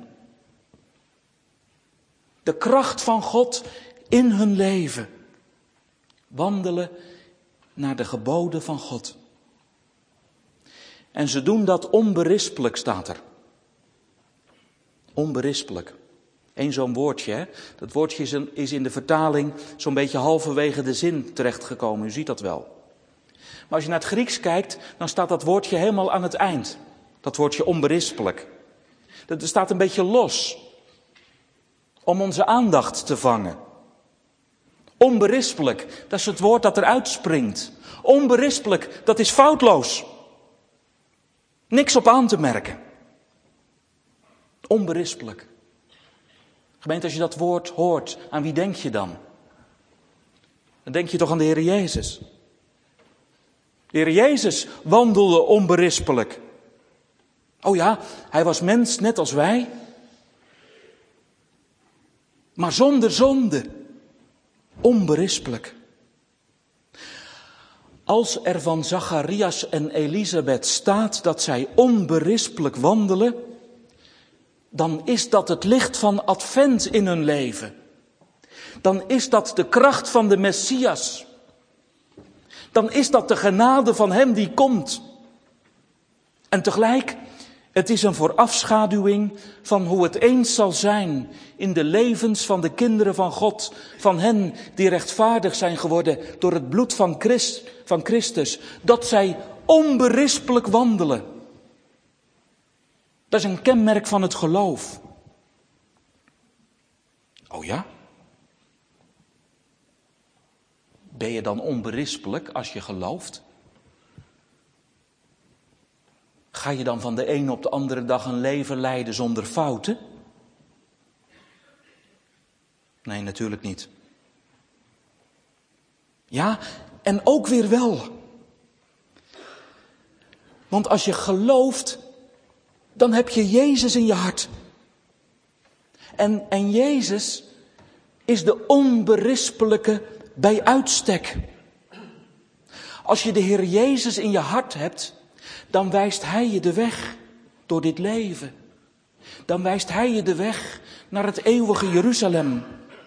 De kracht van God in hun leven. Wandelen naar de geboden van God. En ze doen dat onberispelijk, staat er. Onberispelijk. Eén zo'n woordje, hè? Dat woordje is in de vertaling zo'n beetje halverwege de zin terechtgekomen. U ziet dat wel. Maar als je naar het Grieks kijkt, dan staat dat woordje helemaal aan het eind. Dat woordje onberispelijk. Dat staat een beetje los. Om onze aandacht te vangen. Onberispelijk, dat is het woord dat eruit springt. Onberispelijk, dat is foutloos. Niks op aan te merken. Onberispelijk. Gemeente, als je dat woord hoort, aan wie denk je dan? Dan denk je toch aan de Heer Jezus. De Heer Jezus wandelde onberispelijk. Oh ja, hij was mens net als wij. Maar zonder zonde. Onberispelijk. Als er van Zacharias en Elisabeth staat dat zij onberispelijk wandelen, dan is dat het licht van Advent in hun leven. Dan is dat de kracht van de Messias. Dan is dat de genade van hem die komt. En tegelijk, het is een voorafschaduwing van hoe het eens zal zijn in de levens van de kinderen van God, van hen die rechtvaardig zijn geworden door het bloed van Christus, dat zij onberispelijk wandelen. Dat is een kenmerk van het geloof. Oh ja? Ben je dan onberispelijk als je gelooft? Ga je dan van de ene op de andere dag een leven leiden zonder fouten? Nee, natuurlijk niet. Ja, en ook weer wel. Want als je gelooft, dan heb je Jezus in je hart. En Jezus is de onberispelijke bij uitstek. Als je de Heer Jezus in je hart hebt, dan wijst Hij je de weg door dit leven. Dan wijst Hij je de weg naar het eeuwige Jeruzalem.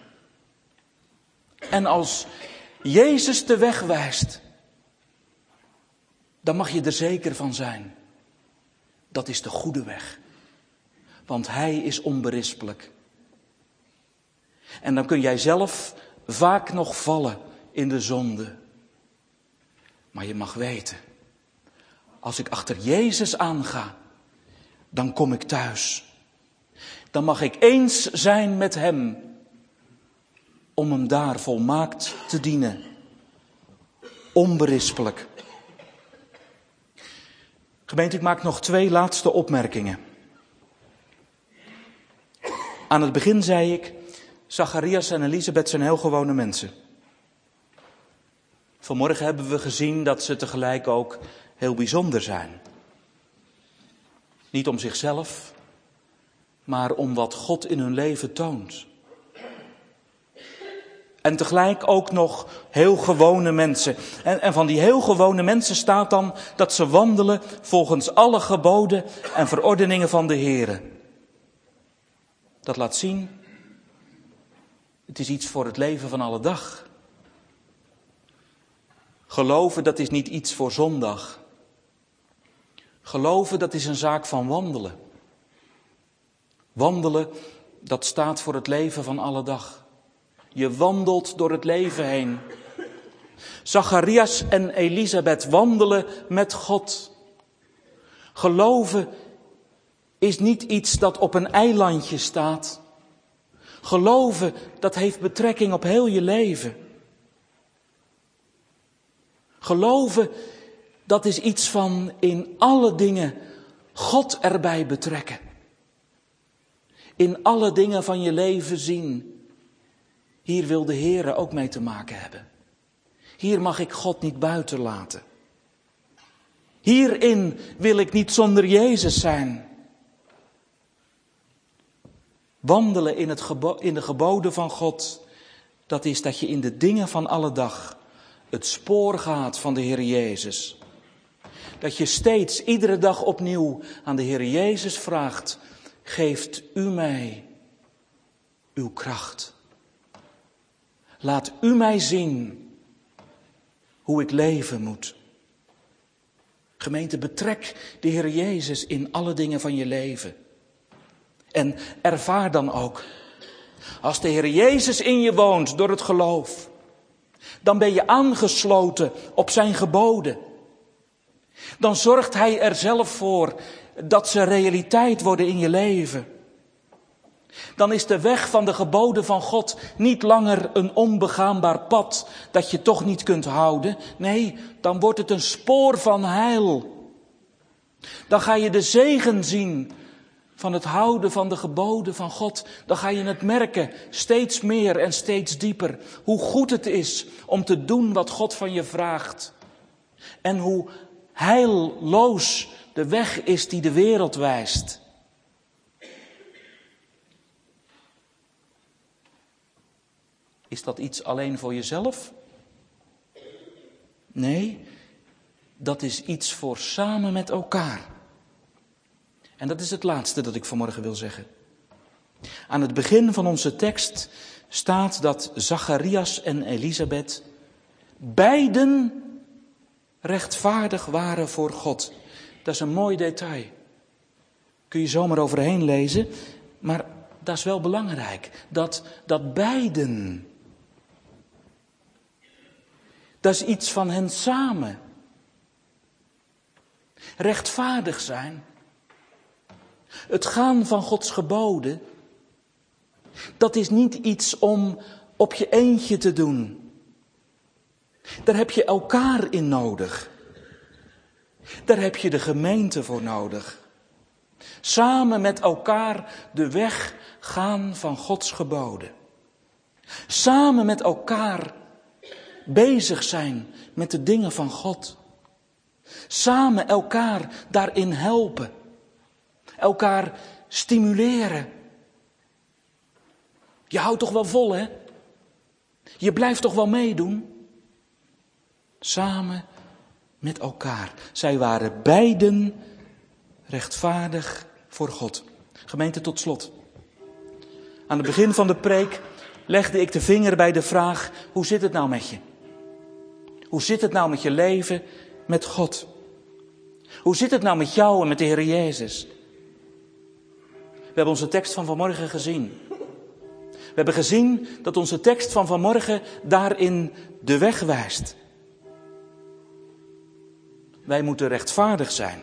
En als Jezus de weg wijst, dan mag je er zeker van zijn. Dat is de goede weg. Want Hij is onberispelijk. En dan kun jij zelf vaak nog vallen in de zonde. Maar je mag weten, als ik achter Jezus aanga, dan kom ik thuis. Dan mag ik eens zijn met Hem, om Hem daar volmaakt te dienen. Onberispelijk. Gemeente, ik maak nog 2 laatste opmerkingen. Aan het begin zei ik, Zacharias en Elisabeth zijn heel gewone mensen. Vanmorgen hebben we gezien dat ze tegelijk ook heel bijzonder zijn. Niet om zichzelf, maar om wat God in hun leven toont. En tegelijk ook nog heel gewone mensen. En van die heel gewone mensen staat dan dat ze wandelen volgens alle geboden en verordeningen van de Heere. Dat laat zien, het is iets voor het leven van alle dag. Geloven, dat is niet iets voor zondag. Geloven, dat is een zaak van wandelen. Wandelen dat staat voor het leven van alle dag. Je wandelt door het leven heen. Zacharias en Elisabeth wandelen met God. Geloven is niet iets dat op een eilandje staat. Geloven, dat heeft betrekking op heel je leven. Geloven, dat is iets van in alle dingen God erbij betrekken. In alle dingen van je leven zien. Hier wil de Heere ook mee te maken hebben. Hier mag ik God niet buiten laten. Hierin wil ik niet zonder Jezus zijn. Wandelen in de geboden van God, dat is dat je in de dingen van alle dag het spoor gaat van de Heer Jezus. Dat je steeds, iedere dag opnieuw aan de Heer Jezus vraagt, geeft u mij uw kracht. Laat u mij zien hoe ik leven moet. Gemeente, betrek de Heer Jezus in alle dingen van je leven. En ervaar dan ook, als de Heer Jezus in je woont door het geloof, dan ben je aangesloten op zijn geboden. Dan zorgt hij er zelf voor dat ze realiteit worden in je leven. Dan is de weg van de geboden van God niet langer een onbegaanbaar pad dat je toch niet kunt houden. Nee, dan wordt het een spoor van heil. Dan ga je de zegen zien van het houden van de geboden van God. Dan ga je het merken, steeds meer en steeds dieper, hoe goed het is om te doen wat God van je vraagt. En hoe heilloos de weg is die de wereld wijst. Is dat iets alleen voor jezelf? Nee, dat is iets voor samen met elkaar. En dat is het laatste dat ik vanmorgen wil zeggen. Aan het begin van onze tekst staat dat Zacharias en Elisabeth beiden rechtvaardig waren voor God. Dat is een mooi detail. Kun je zomaar overheen lezen, maar dat is wel belangrijk. Dat beiden. Dat is iets van hen samen. Rechtvaardig zijn. Het gaan van Gods geboden. Dat is niet iets om op je eentje te doen. Daar heb je elkaar in nodig. Daar heb je de gemeente voor nodig. Samen met elkaar de weg gaan van Gods geboden. Samen met elkaar bezig zijn met de dingen van God. Samen elkaar daarin helpen. Elkaar stimuleren. Je houdt toch wel vol, hè? Je blijft toch wel meedoen? Samen met elkaar. Zij waren beiden rechtvaardig voor God. Gemeente, tot slot. Aan het begin van de preek legde ik de vinger bij de vraag: hoe zit het nou met je? Hoe zit het nou met je leven met God? Hoe zit het nou met jou en met de Heer Jezus? We hebben onze tekst van vanmorgen gezien. We hebben gezien dat onze tekst van vanmorgen daarin de weg wijst. Wij moeten rechtvaardig zijn.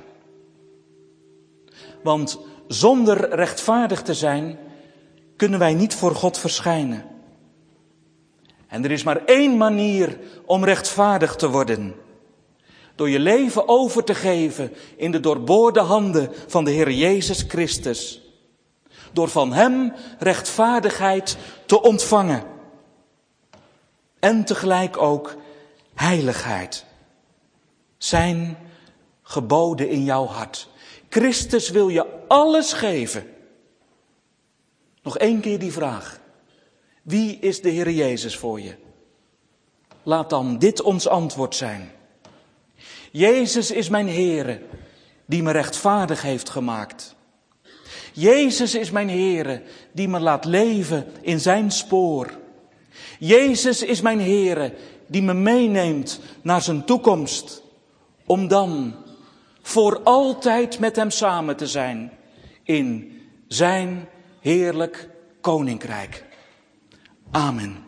Want zonder rechtvaardig te zijn, kunnen wij niet voor God verschijnen. En er is maar één manier om rechtvaardig te worden. Door je leven over te geven in de doorboorde handen van de Heer Jezus Christus. Door van Hem rechtvaardigheid te ontvangen. En tegelijk ook heiligheid. Zijn geboden in jouw hart. Christus wil je alles geven. Nog één keer die vraag. Wie is de Heer Jezus voor je? Laat dan dit ons antwoord zijn. Jezus is mijn Heere, die me rechtvaardig heeft gemaakt. Jezus is mijn Heere, die me laat leven in zijn spoor. Jezus is mijn Heere, die me meeneemt naar zijn toekomst. Om dan voor altijd met hem samen te zijn in zijn heerlijk koninkrijk. Amen.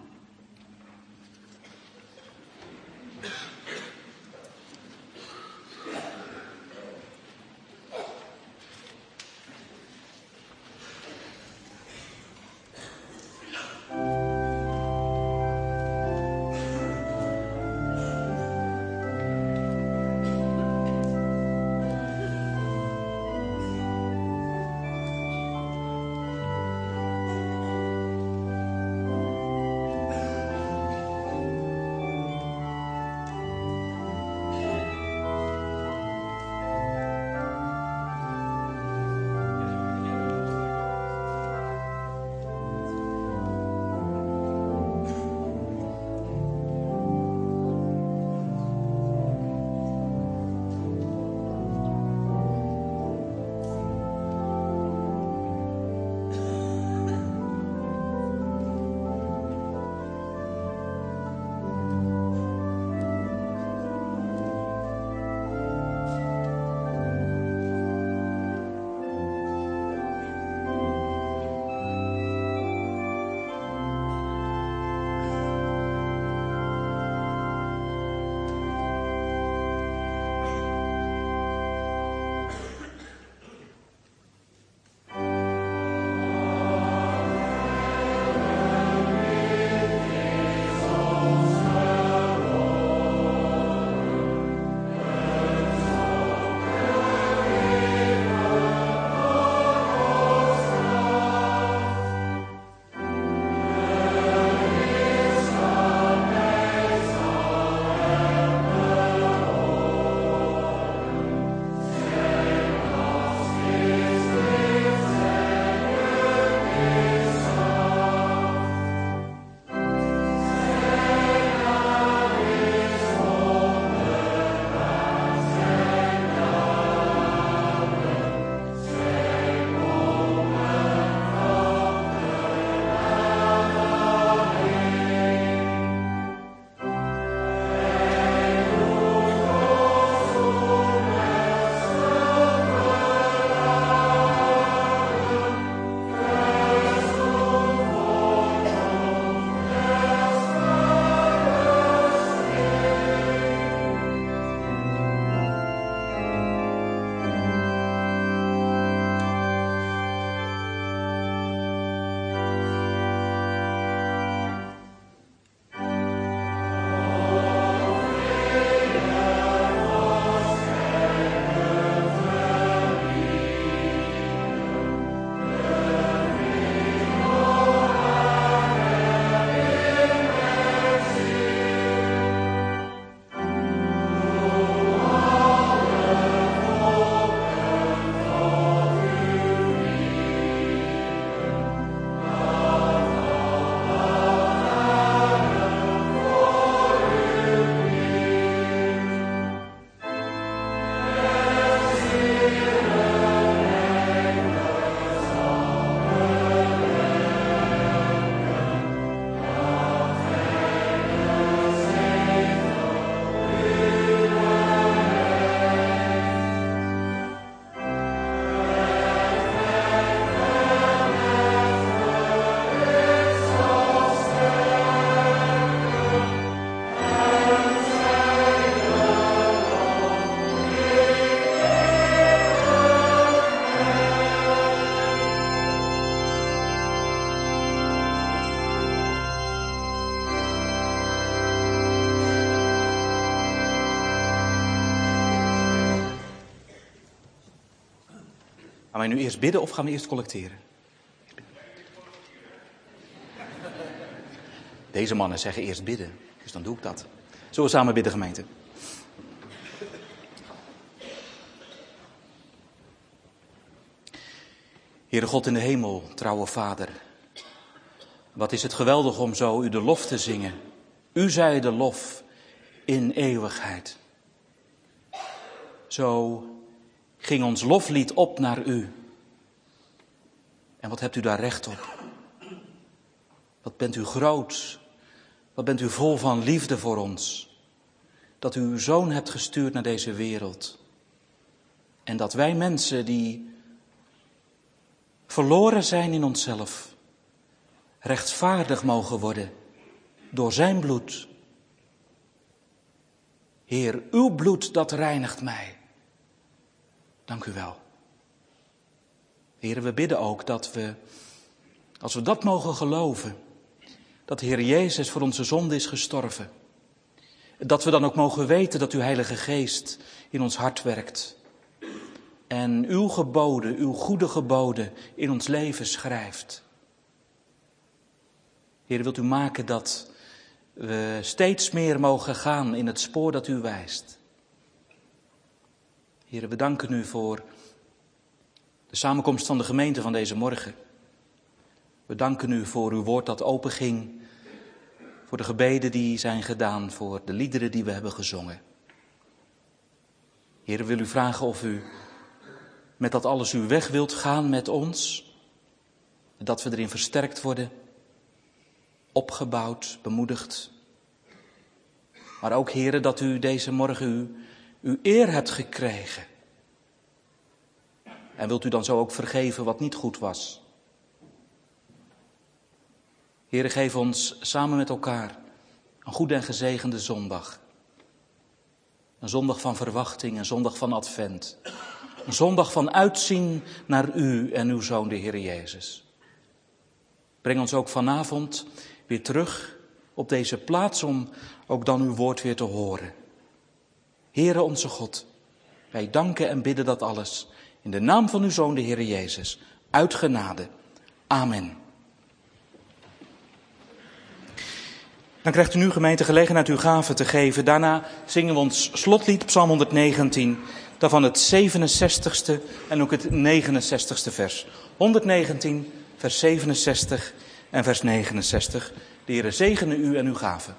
Gaan wij nu eerst bidden of gaan we eerst collecteren? Deze mannen zeggen eerst bidden, dus dan doe ik dat. Zullen we samen bidden, gemeente? Heere God in de hemel, trouwe Vader. Wat is het geweldig om zo u de lof te zingen. U zij de lof in eeuwigheid. Zo ging ons loflied op naar u. En wat hebt u daar recht op? Wat bent u groot? Wat bent u vol van liefde voor ons? Dat u uw zoon hebt gestuurd naar deze wereld. En dat wij mensen die verloren zijn in onszelf, rechtvaardig mogen worden door zijn bloed. Heer, uw bloed dat reinigt mij. Dank u wel. Heer, we bidden ook dat we, als we dat mogen geloven, dat de Heer Jezus voor onze zonde is gestorven. Dat we dan ook mogen weten dat uw Heilige Geest in ons hart werkt. En uw geboden, uw goede geboden in ons leven schrijft. Heer, wilt u maken dat we steeds meer mogen gaan in het spoor dat u wijst. Heer, we danken u voor de samenkomst van de gemeente van deze morgen. We danken u voor uw woord dat openging, voor de gebeden die zijn gedaan, voor de liederen die we hebben gezongen. Heer, we willen u vragen of u met dat alles uw weg wilt gaan met ons, dat we erin versterkt worden, opgebouwd, bemoedigd. Maar ook, Heer, dat u deze morgen uw eer hebt gekregen. En wilt u dan zo ook vergeven wat niet goed was? Heer, geef ons samen met elkaar een goede en gezegende zondag. Een zondag van verwachting, een zondag van advent. Een zondag van uitzien naar u en uw Zoon, de Heer Jezus. Breng ons ook vanavond weer terug op deze plaats om ook dan uw woord weer te horen. Heere onze God, wij danken en bidden dat alles in de naam van uw Zoon, de Heer Jezus, uit genade. Amen. Dan krijgt u nu, gemeente, gelegenheid uw gaven te geven. Daarna zingen we ons slotlied, Psalm 119, daarvan het 67ste en ook het 69ste vers. 119, vers 67 en vers 69. De Heere zegene u en uw gaven.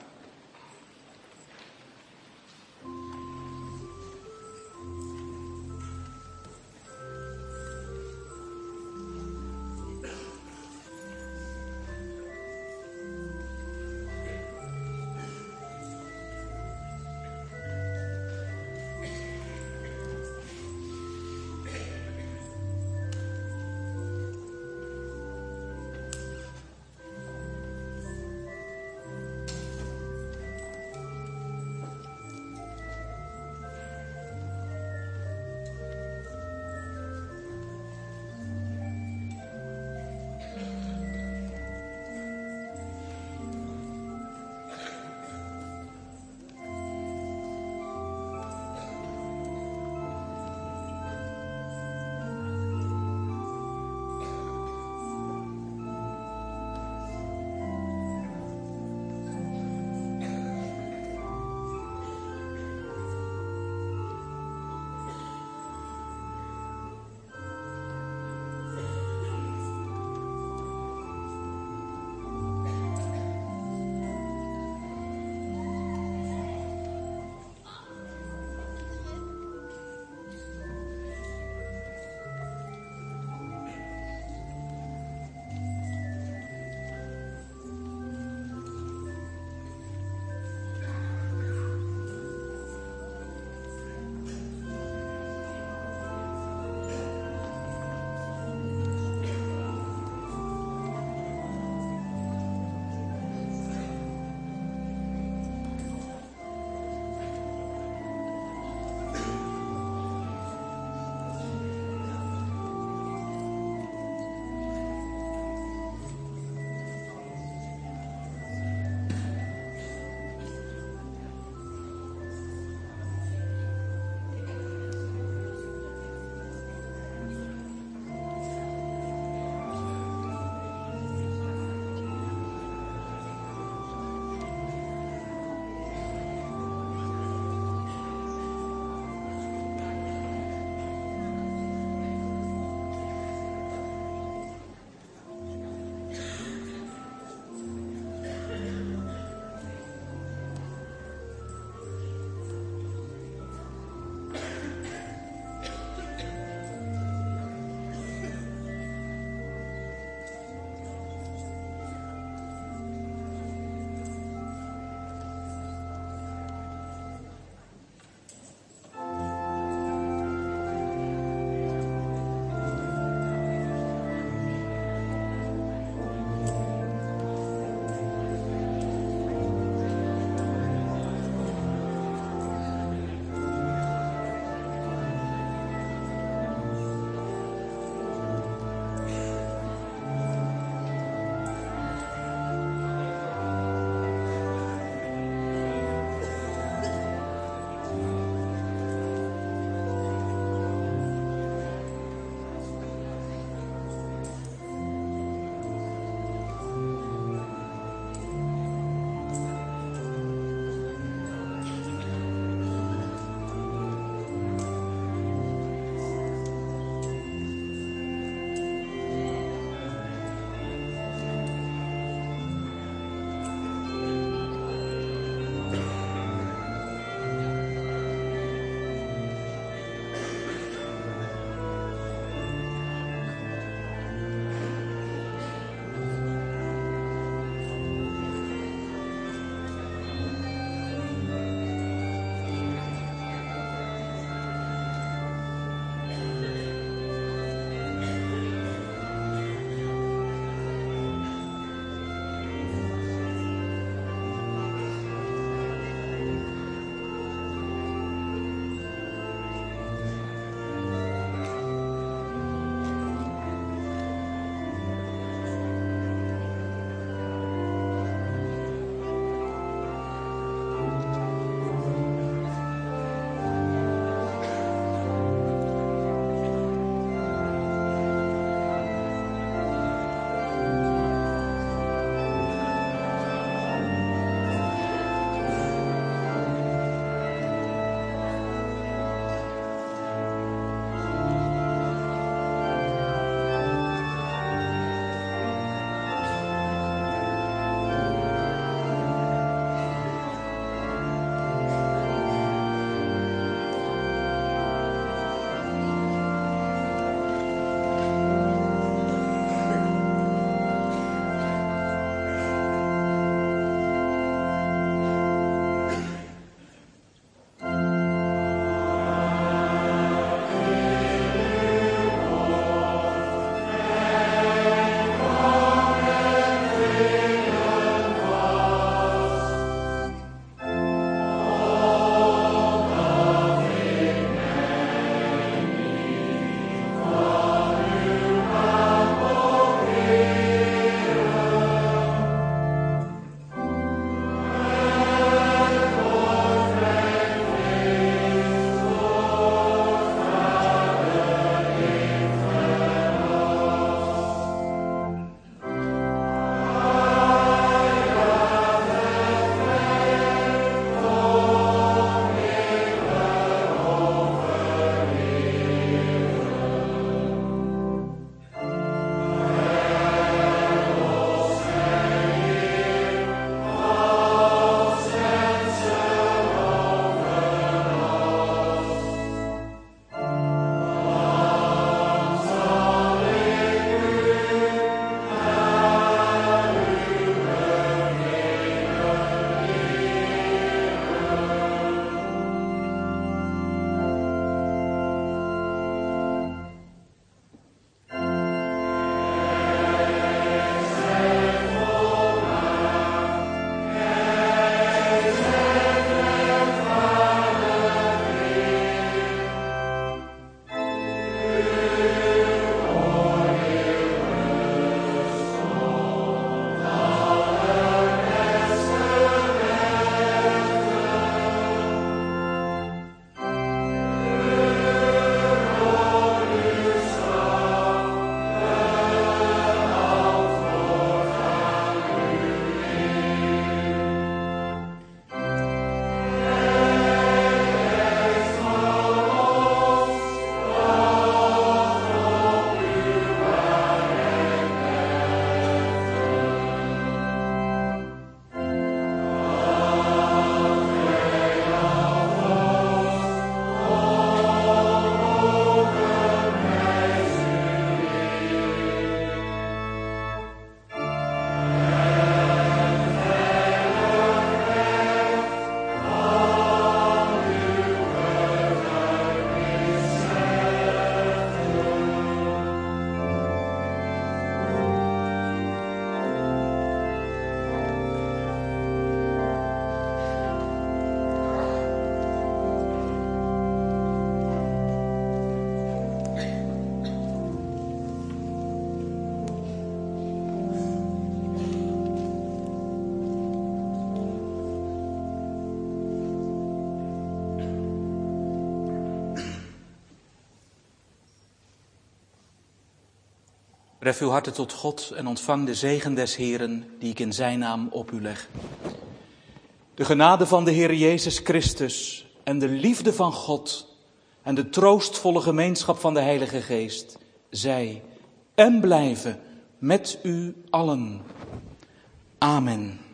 Ref uw harten tot God en ontvang de zegen des Heeren die ik in zijn naam op u leg. De genade van de Heer Jezus Christus en de liefde van God en de troostvolle gemeenschap van de Heilige Geest zij en blijven met u allen. Amen.